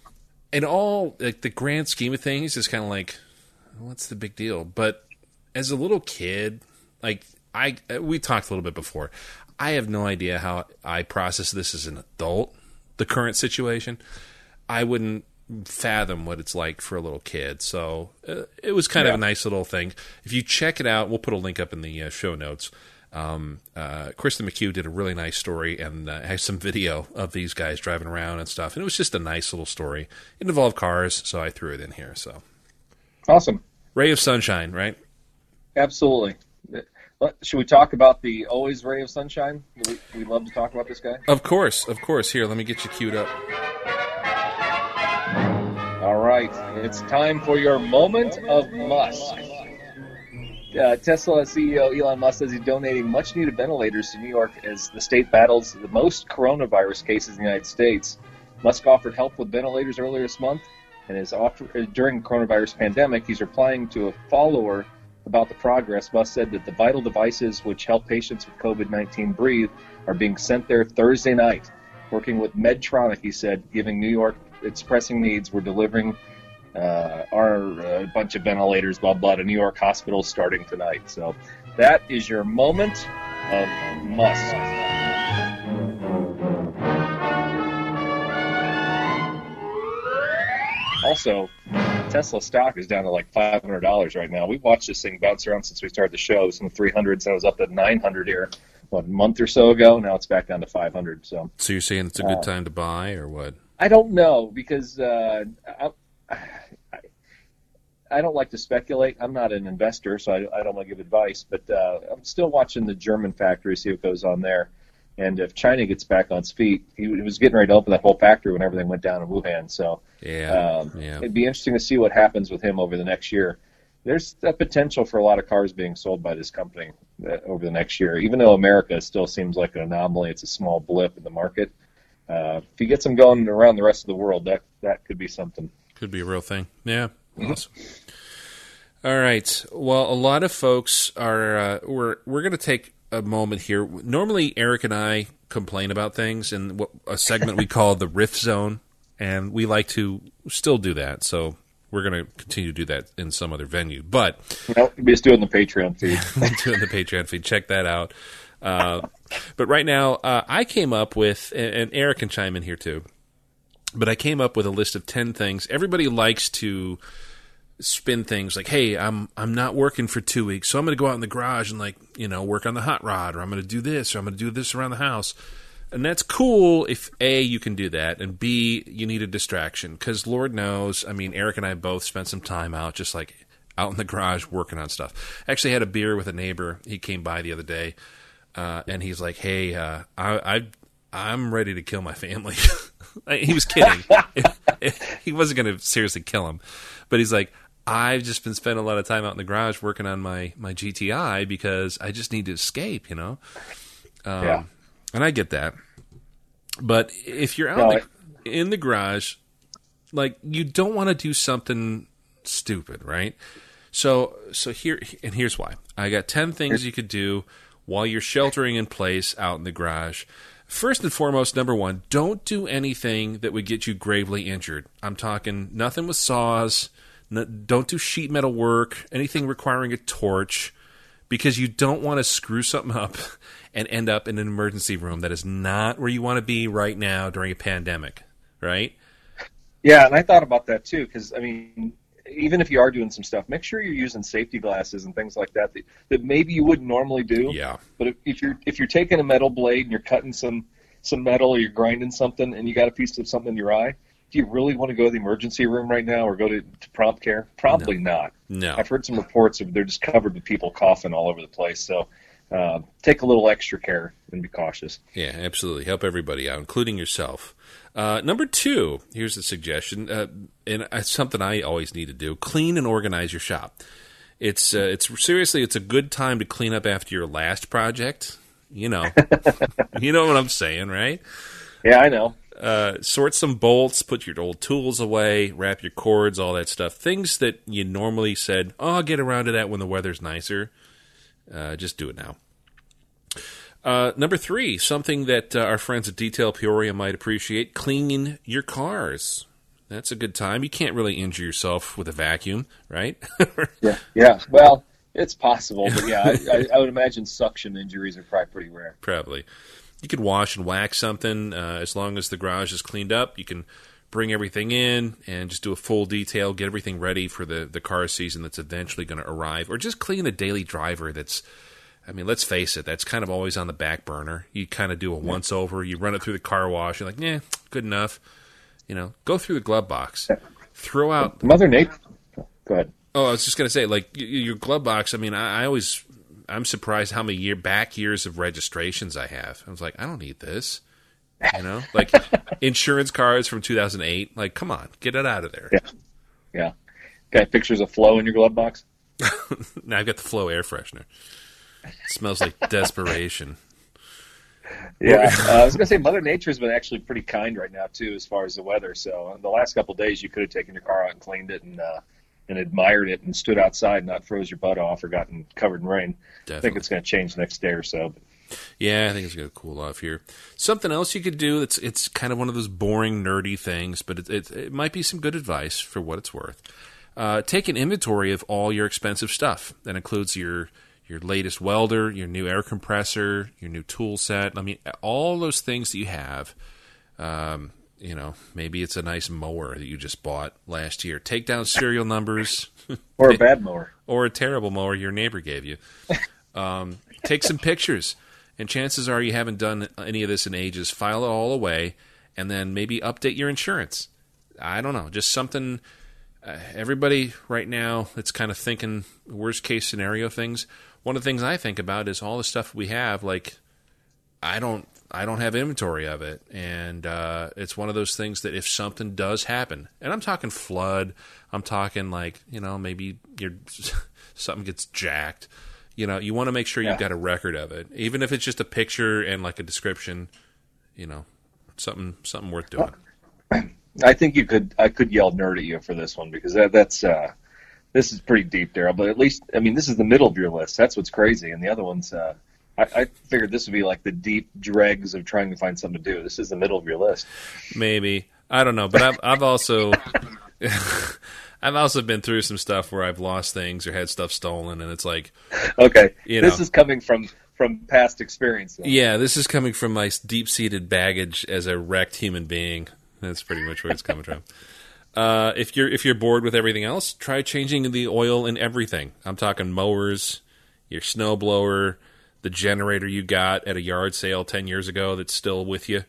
in all like the grand scheme of things, it's kind of like, what's the big deal? But as a little kid, like we talked a little bit before, I have no idea how I process this as an adult, the current situation. I wouldn't fathom what it's like for a little kid. So it was kind of a nice little thing. If you check it out, we'll put a link up in the show notes. Kristen McHugh did a really nice story and has some video of these guys driving around and stuff. And it was just a nice little story. It involved cars, so I threw it in here. So awesome. Ray of sunshine, right? Absolutely. Should we talk about the always ray of sunshine? We love to talk about this guy. Of course. Here, let me get you queued up. All right, it's time for your moment of must. Tesla CEO Elon Musk says he's donating much-needed ventilators to New York as the state battles the most coronavirus cases in the United States. Musk offered help with ventilators earlier this month, and during the coronavirus pandemic, he's replying to a follower about the progress. Musk said that the vital devices which help patients with COVID-19 breathe are being sent there Thursday night. Working with Medtronic, he said, giving New York its pressing needs. We're delivering our bunch of ventilators, blah, blah, to New York hospitals starting tonight. So that is your moment of must. Also, Tesla stock is down to like $500 right now. We've watched this thing bounce around since we started the show. It was in the 300s, and it was up to 900 here, a month or so ago. Now it's back down to 500. So you're saying it's a good time to buy, or what? I don't know, because I don't like to speculate. I'm not an investor, so I don't want to give advice. But I'm still watching the German factory, see what goes on there. And if China gets back on its feet, he was getting ready to open that whole factory when everything went down in Wuhan. So it'd be interesting to see what happens with him over the next year. There's a potential for a lot of cars being sold by this company over the next year. Even though America still seems like an anomaly, it's a small blip in the market. If he gets them going around the rest of the world, that could be something. Could be a real thing. Yeah. Awesome. All right. Well, a lot of folks are. We're going to take a moment here. Normally, Eric and I complain about things in a segment we call the Riff Zone, and we like to still do that. So we're going to continue to do that in some other venue. But we'll just do it in the Patreon feed. Do it in the Patreon feed. Check that out. But right now, I came up with, and Eric can chime in here too, but I came up with a list of 10 things. Everybody likes to spin things like, hey, I'm not working for 2 weeks, so I'm going to go out in the garage and work on the hot rod, or I'm going to do this, or I'm going to do this around the house. And that's cool if A, you can do that, and B, you need a distraction, because Lord knows, Eric and I both spent some time out, just like out in the garage working on stuff. I actually had a beer with a neighbor. He came by the other day. And he's like, hey, I'm ready to kill my family. He was kidding. He wasn't going to seriously kill him. But he's like, I've just been spending a lot of time out in the garage working on my GTI because I just need to escape, And I get that. But if you're out in the garage, you don't want to do something stupid, right? So here's why. I got 10 things you could do while you're sheltering in place out in the garage. First and foremost, number one, don't do anything that would get you gravely injured. I'm talking nothing with saws. Don't do sheet metal work, anything requiring a torch, because you don't want to screw something up and end up in an emergency room. That is not where you want to be right now during a pandemic, right? Yeah, and I thought about that too, because, even if you are doing some stuff, make sure you're using safety glasses and things like that maybe you wouldn't normally do. Yeah. But if you're taking a metal blade and you're cutting some metal, or you're grinding something and you got a piece of something in your eye, do you really want to go to the emergency room right now or go to prompt care? Probably not. No. I've heard some reports of they're just covered with people coughing all over the place. So take a little extra care and be cautious. Yeah, absolutely. Help everybody out, including yourself. Number two, here's a suggestion, and it's something I always need to do: clean and organize your shop. It's seriously, it's a good time to clean up after your last project. You know what I'm saying, right? Yeah, I know. Sort some bolts, put your old tools away, wrap your cords, all that stuff. Things that you normally said, I'll get around to that when the weather's nicer. Just do it now. Number three, something that our friends at Detail Peoria might appreciate: cleaning your cars. That's a good time. You can't really injure yourself with a vacuum, right? Yeah. Well, it's possible, but yeah, I would imagine suction injuries are probably pretty rare. Probably. You could wash and wax something as long as the garage is cleaned up. You can bring everything in and just do a full detail, get everything ready for the car season that's eventually going to arrive, or just clean the daily driver that's, I mean, let's face it, that's kind of always on the back burner. You kind of do a once-over, you run it through the car wash, you're like, good enough. Go through the glove box. Throw out... Mother Nature... Go ahead. Oh, I was just going to say, like, your glove box, I mean, I'm surprised how many back years of registrations I have. I was like, I don't need this. Like insurance cards from 2008. Like, come on, get it out of there. Yeah. Got pictures of Flo in your glove box? Now I've got the Flo air freshener. It smells like desperation. Yeah, I was going to say Mother Nature's been actually pretty kind right now, too, as far as the weather. So the last couple of days, you could have taken your car out and cleaned it and admired it and stood outside and not froze your butt off or gotten covered in rain. Definitely. I think it's going to change the next day or so. Yeah, I think it's going to cool off here. Something else you could do, it's kind of one of those boring, nerdy things, but it might be some good advice for what it's worth. Take an inventory of all your expensive stuff. That includes your latest welder, your new air compressor, your new tool set. I mean, all those things that you have. Maybe it's a nice mower that you just bought last year. Take down serial numbers. Or a bad mower. Or a terrible mower your neighbor gave you. Take some pictures. And chances are you haven't done any of this in ages. File it all away, and then maybe update your insurance. I don't know. Just something... everybody right now that's kind of thinking worst-case scenario things, one of the things I think about is all the stuff we have, like, I don't have inventory of it. And it's one of those things that if something does happen, and I'm talking flood, I'm talking like, maybe something gets jacked. You want to make sure you've got a record of it, even if it's just a picture and like a description. Something worth doing. I think I could yell nerd at you for this one because this is pretty deep, Daryl. But at least, I mean, this is the middle of your list. That's what's crazy, and the other ones, I figured this would be like the deep dregs of trying to find something to do. This is the middle of your list. Maybe, I don't know, but I've also. I've also been through some stuff where I've lost things or had stuff stolen, and it's like, okay, this is coming from past experience. Then. Yeah, this is coming from my deep-seated baggage as a wrecked human being. That's pretty much where it's coming from. If you're bored with everything else, try changing the oil in everything. I'm talking mowers, your snowblower, the generator you got at a yard sale 10 years ago that's still with you.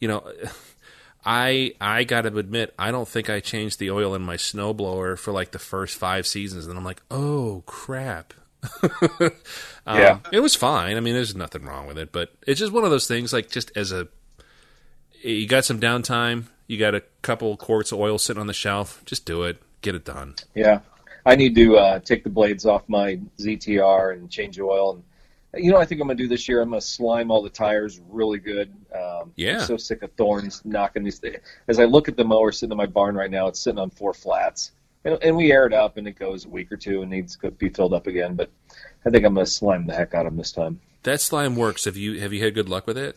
I got to admit, I don't think I changed the oil in my snowblower for like the first 5 seasons. And I'm like, oh, crap. It was fine. I mean, there's nothing wrong with it. But it's just one of those things, like just you got some downtime, you got a couple quarts of oil sitting on the shelf, just do it. Get it done. Yeah. I need to take the blades off my ZTR and change the oil. And I think I'm going to do this year? I'm going to slime all the tires really good. I'm so sick of thorns knocking these things. As I look at the mower sitting in my barn right now, it's sitting on 4 flats. And we air it up, and it goes a week or two and needs to be filled up again. But I think I'm going to slime the heck out of them this time. That slime works. Have you had good luck with it?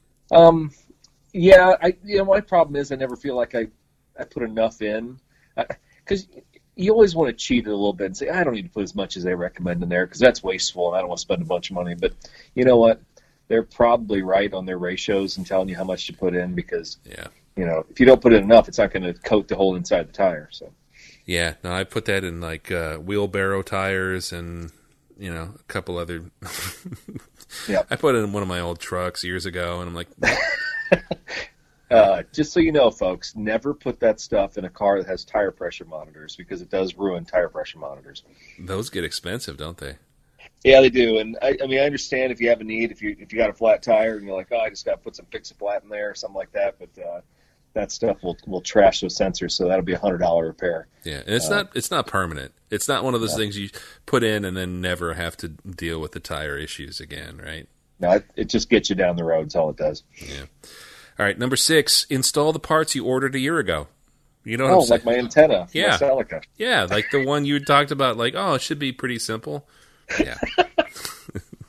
Yeah. My problem is I never feel like I put enough in. Because you always want to cheat it a little bit and say, I don't need to put as much as they recommend in there because that's wasteful and I don't want to spend a bunch of money. But you know what? They're probably right on their ratios and telling you how much to put in because, if you don't put in enough, it's not going to coat the hole inside the tire. So. Yeah, no, I put that in like wheelbarrow tires and, a couple other. Yeah. I put it in one of my old trucks years ago and I'm like. Just so you know, folks, never put that stuff in a car that has tire pressure monitors because it does ruin tire pressure monitors. Those get expensive, don't they? Yeah, they do. And I understand if you have a need, if you got a flat tire and you're like, I just got to put some Fix-A-Flat in there or something like that. But that stuff will trash those sensors, so that'll be $100 repair. Yeah, and it's not permanent. It's not one of those things you put in and then never have to deal with the tire issues again, right? No, it just gets you down the road. That's all it does. Yeah. All right, number 6, install the parts you ordered a year ago. You know what I'm saying? Like my antenna from my Celica. Yeah, like the one you talked about, like, it should be pretty simple. Yeah.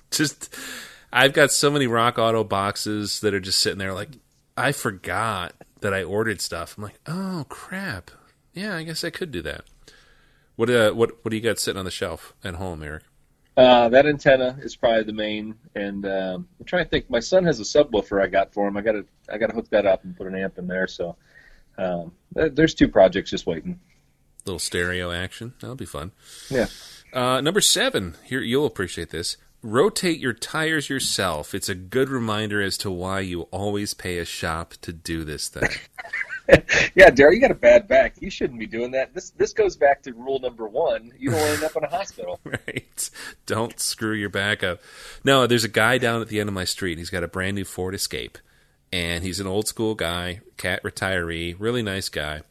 I've got so many Rock Auto boxes that are just sitting there like, I forgot that I ordered stuff. I'm like, oh crap, yeah, I guess I could do that. What do you got sitting on the shelf at home, Eric? That antenna is probably the main, and I'm trying to think. My son has a subwoofer I got for him. I got to hook that up and put an amp in there. So there's 2 projects just waiting. Little stereo action. That'll be fun. Yeah. Number 7. Here, you'll appreciate this. Rotate your tires yourself. It's a good reminder as to why you always pay a shop to do this thing. Yeah, Daryl, you got a bad back. You shouldn't be doing that. This goes back to rule number 1. You don't end up in a hospital. Right. Don't screw your back up. No, there's a guy down at the end of my street. He's got a brand new Ford Escape, and he's an old school guy, cat retiree, really nice guy.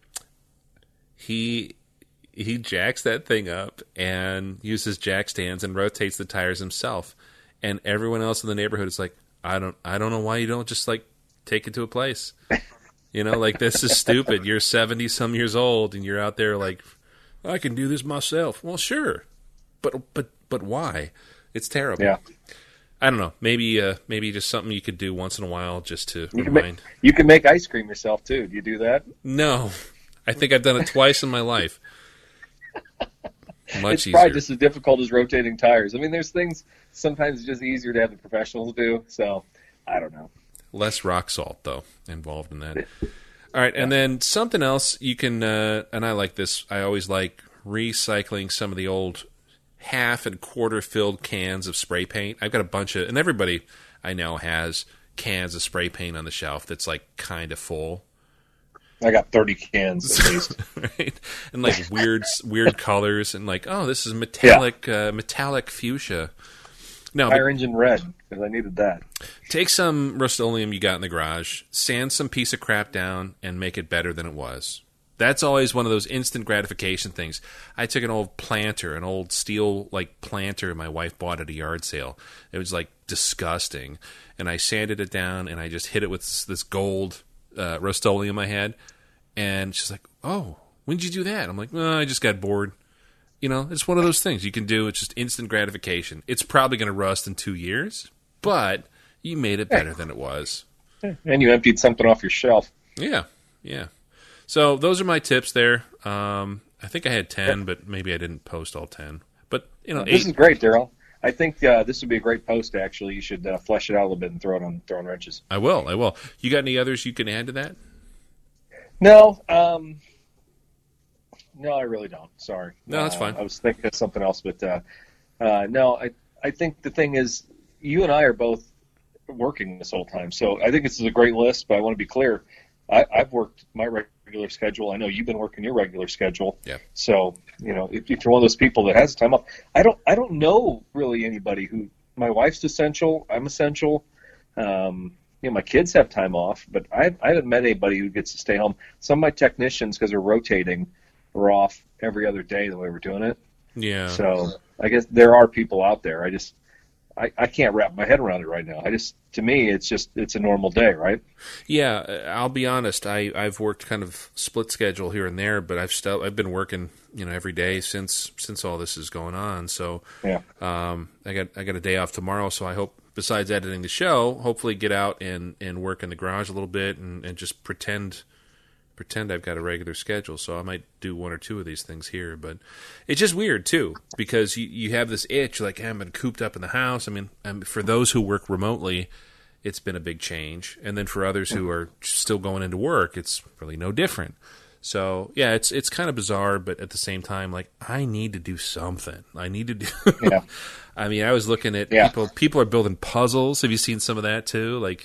He jacks that thing up and uses jack stands and rotates the tires himself. And everyone else in the neighborhood is like, I don't know why you don't just like take it to a place. You know, like, this is stupid. You're 70-some years old, and you're out there like, I can do this myself. Well, sure, but why? It's terrible. Yeah. I don't know. Maybe just something you could do once in a while just to remind. You can make ice cream yourself too. Do you do that? No, I think I've done it twice in my life. Much it's easier. probably just as difficult as rotating tires. I mean, there's things sometimes it's just easier to have the professionals do. So I don't know. Less rock salt, though, involved in that. All right, and then something else you can, and I like this, I always like recycling some of the old half and quarter filled cans of spray paint. I've got a bunch of, and everybody I know has cans of spray paint on the shelf that's like kind of full. I got 30 cans at least. Right? And like weird colors, and like, oh, this is metallic fuchsia. No, Fire engine red, because I needed that. Take some Rust-Oleum you got in the garage, sand some piece of crap down, and make it better than it was. That's always one of those instant gratification things. I took an old planter, an old steel like planter my wife bought at a yard sale. It was like disgusting. And I sanded it down, and I just hit it with this gold Rust-Oleum I had. And she's like, oh, when did you do that? I'm like, oh, I just got bored. You know, it's one of those things you can do. It's just instant gratification. It's probably going to rust in 2 years, but you made it better than it was. And you emptied something off your shelf. Yeah. So those are my tips there. I think I had 10, but maybe I didn't post all 10. But, you know, 8. This is great, Daryl. I think this would be a great post, actually. You should flesh it out a little bit and throw it on throwing wrenches. I will. You got any others you can add to that? No. No, I really don't. Sorry. No, that's fine. I was thinking of something else, but no, I think the thing is, you and I are both working this whole time, so I think this is a great list, but I want to be clear. I've worked my regular schedule. I know you've been working your regular schedule. Yeah. So, you know, if you're one of those people that has time off, I don't know really anybody who, my wife's essential, I'm essential. You know, my kids have time off, but I haven't met anybody who gets to stay home. Some of my technicians, because they're rotating, are off every other day the way we're doing it. Yeah. So I guess there are people out there. I can't wrap my head around it right now. To me, it's a normal day, right? Yeah, I'll be honest. I've worked kind of split schedule here and there, but I've been working, you know, every day since all this is going on. So yeah. I got a day off tomorrow, so I hope, besides editing the show, hopefully get out and work in the garage a little bit and just pretend I've got a regular schedule. So I might do 1 or 2 of these things here, but it's just weird too, because you have this itch, like, hey, I've been cooped up in the house. I mean, for those who work remotely, it's been a big change. And then for others who are still going into work, it's really no different. So yeah, it's kind of bizarre, but at the same time, like, I need to do something. I need to do. Yeah. I mean, I was looking at people are building puzzles. Have you seen some of that too? Like,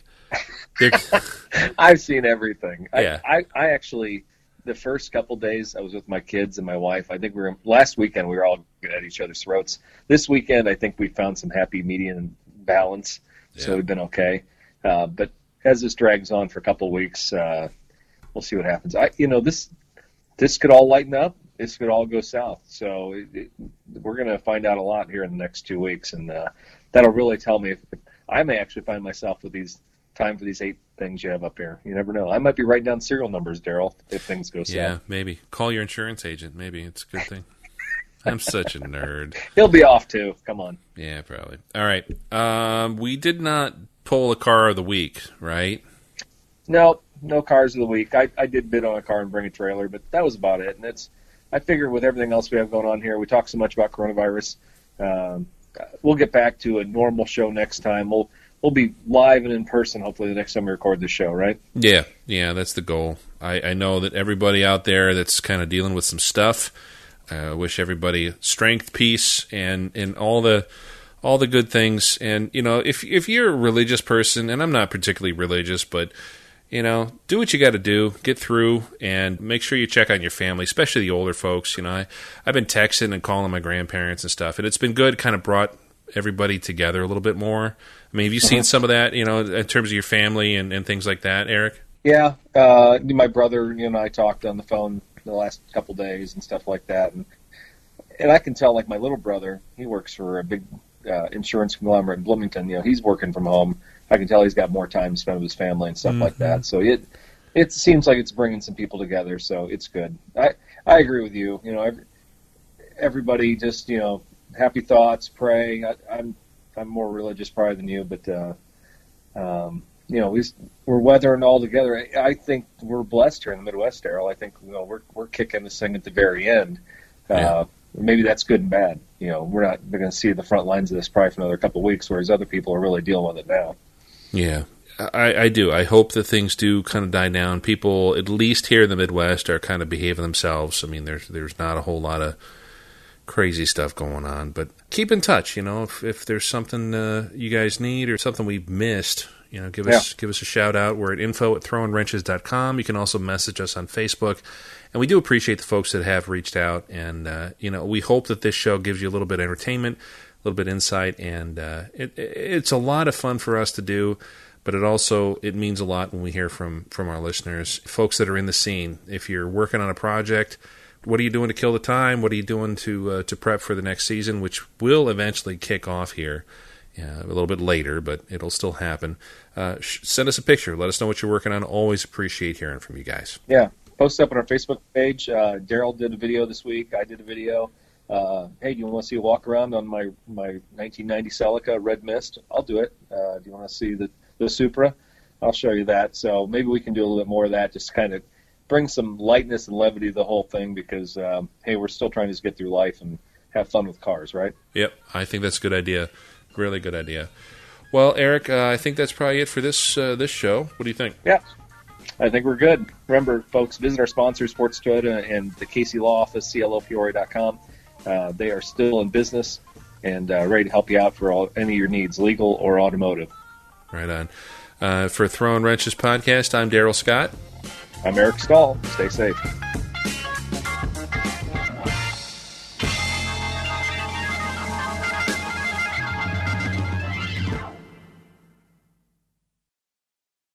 I've seen everything. Yeah. I actually, the first couple days I was with my kids and my wife. I think last weekend we were all at each other's throats. This weekend I think we found some happy median balance, so we've been okay. But as this drags on for a couple of weeks, we'll see what happens. This could all lighten up. This could all go south. So we're going to find out a lot here in the next 2 weeks, and that'll really tell me if I may actually find myself with time for these 8 things you have up here. You never know. I might be writing down serial numbers, Daryl, if things go south. Yeah, maybe. Call your insurance agent. Maybe it's a good thing. I'm such a nerd. He'll be off too. Come on. Yeah, probably. All right. We did not pull a car of the week, right? No, no cars of the week. I did bid on a car and bring a trailer, but that was about it. And I figure with everything else we have going on here, we talk so much about coronavirus. We'll get back to a normal show next time. We'll be live and in person hopefully the next time we record the show, right? Yeah, that's the goal. I know that everybody out there that's kind of dealing with some stuff, wish everybody strength, peace, and all the good things. And, you know, if you're a religious person, and I'm not particularly religious, but, you know, do what you got to do, get through, and make sure you check on your family, especially the older folks. You know, I've been texting and calling my grandparents and stuff, and it's been good, kind of brought everybody together a little bit more. I mean, have you seen some of that, you know, in terms of your family and things like that, Eric? Yeah. My brother, and I talked on the phone the last couple days and stuff like that. And I can tell, like, my little brother, he works for a big insurance conglomerate in Bloomington. You know, he's working from home. I can tell he's got more time to spend with his family and stuff like that. So it seems like it's bringing some people together, so it's good. I agree with you. You know, everybody just, you know, happy thoughts, pray. I'm more religious probably than you, but you know, we're weathering all together. I think we're blessed here in the Midwest, Daryl. I think, you know, we're kicking this thing at the very end. Maybe that's good and bad. You know, we're not going to see the front lines of this probably for another couple of weeks, whereas other people are really dealing with it now. Yeah, I do. I hope that things do kind of die down. People, at least here in the Midwest, are kind of behaving themselves. I mean, there's not a whole lot of crazy stuff going on, but keep in touch. You know, if there's something you guys need or something we've missed, you know, give us a shout out. We're at info@throwingwrenches.com. You can also message us on Facebook, and we do appreciate the folks that have reached out. And you know, we hope that this show gives you a little bit of entertainment, a little bit of insight, and it's a lot of fun for us to do. But it means a lot when we hear from our listeners, folks that are in the scene. If you're working on a project, what are you doing to kill the time? What are you doing to prep for the next season, which will eventually kick off here a little bit later, but it'll still happen. Send us a picture. Let us know what you're working on. Always appreciate hearing from you guys. Yeah, post up on our Facebook page. Daryl did a video this week. I did a video. Hey, do you want to see a walk around on my 1990 Celica Red Mist? I'll do it. Do you want to see the Supra? I'll show you that. So maybe we can do a little bit more of that, just kind of bring some lightness and levity to the whole thing because, hey, we're still trying to just get through life and have fun with cars, right? Yep, I think that's a good idea. Really good idea. Well, Eric, I think that's probably it for this show. What do you think? Yeah, I think we're good. Remember, folks, visit our sponsors, Sports Toyota and the Casey Law Office, CLOpeoria.com. They are still in business and ready to help you out for any of your needs, legal or automotive. Right on. For Throwing Wrenches Podcast, I'm Daryl Scott. I'm Eric Stahl. Stay safe.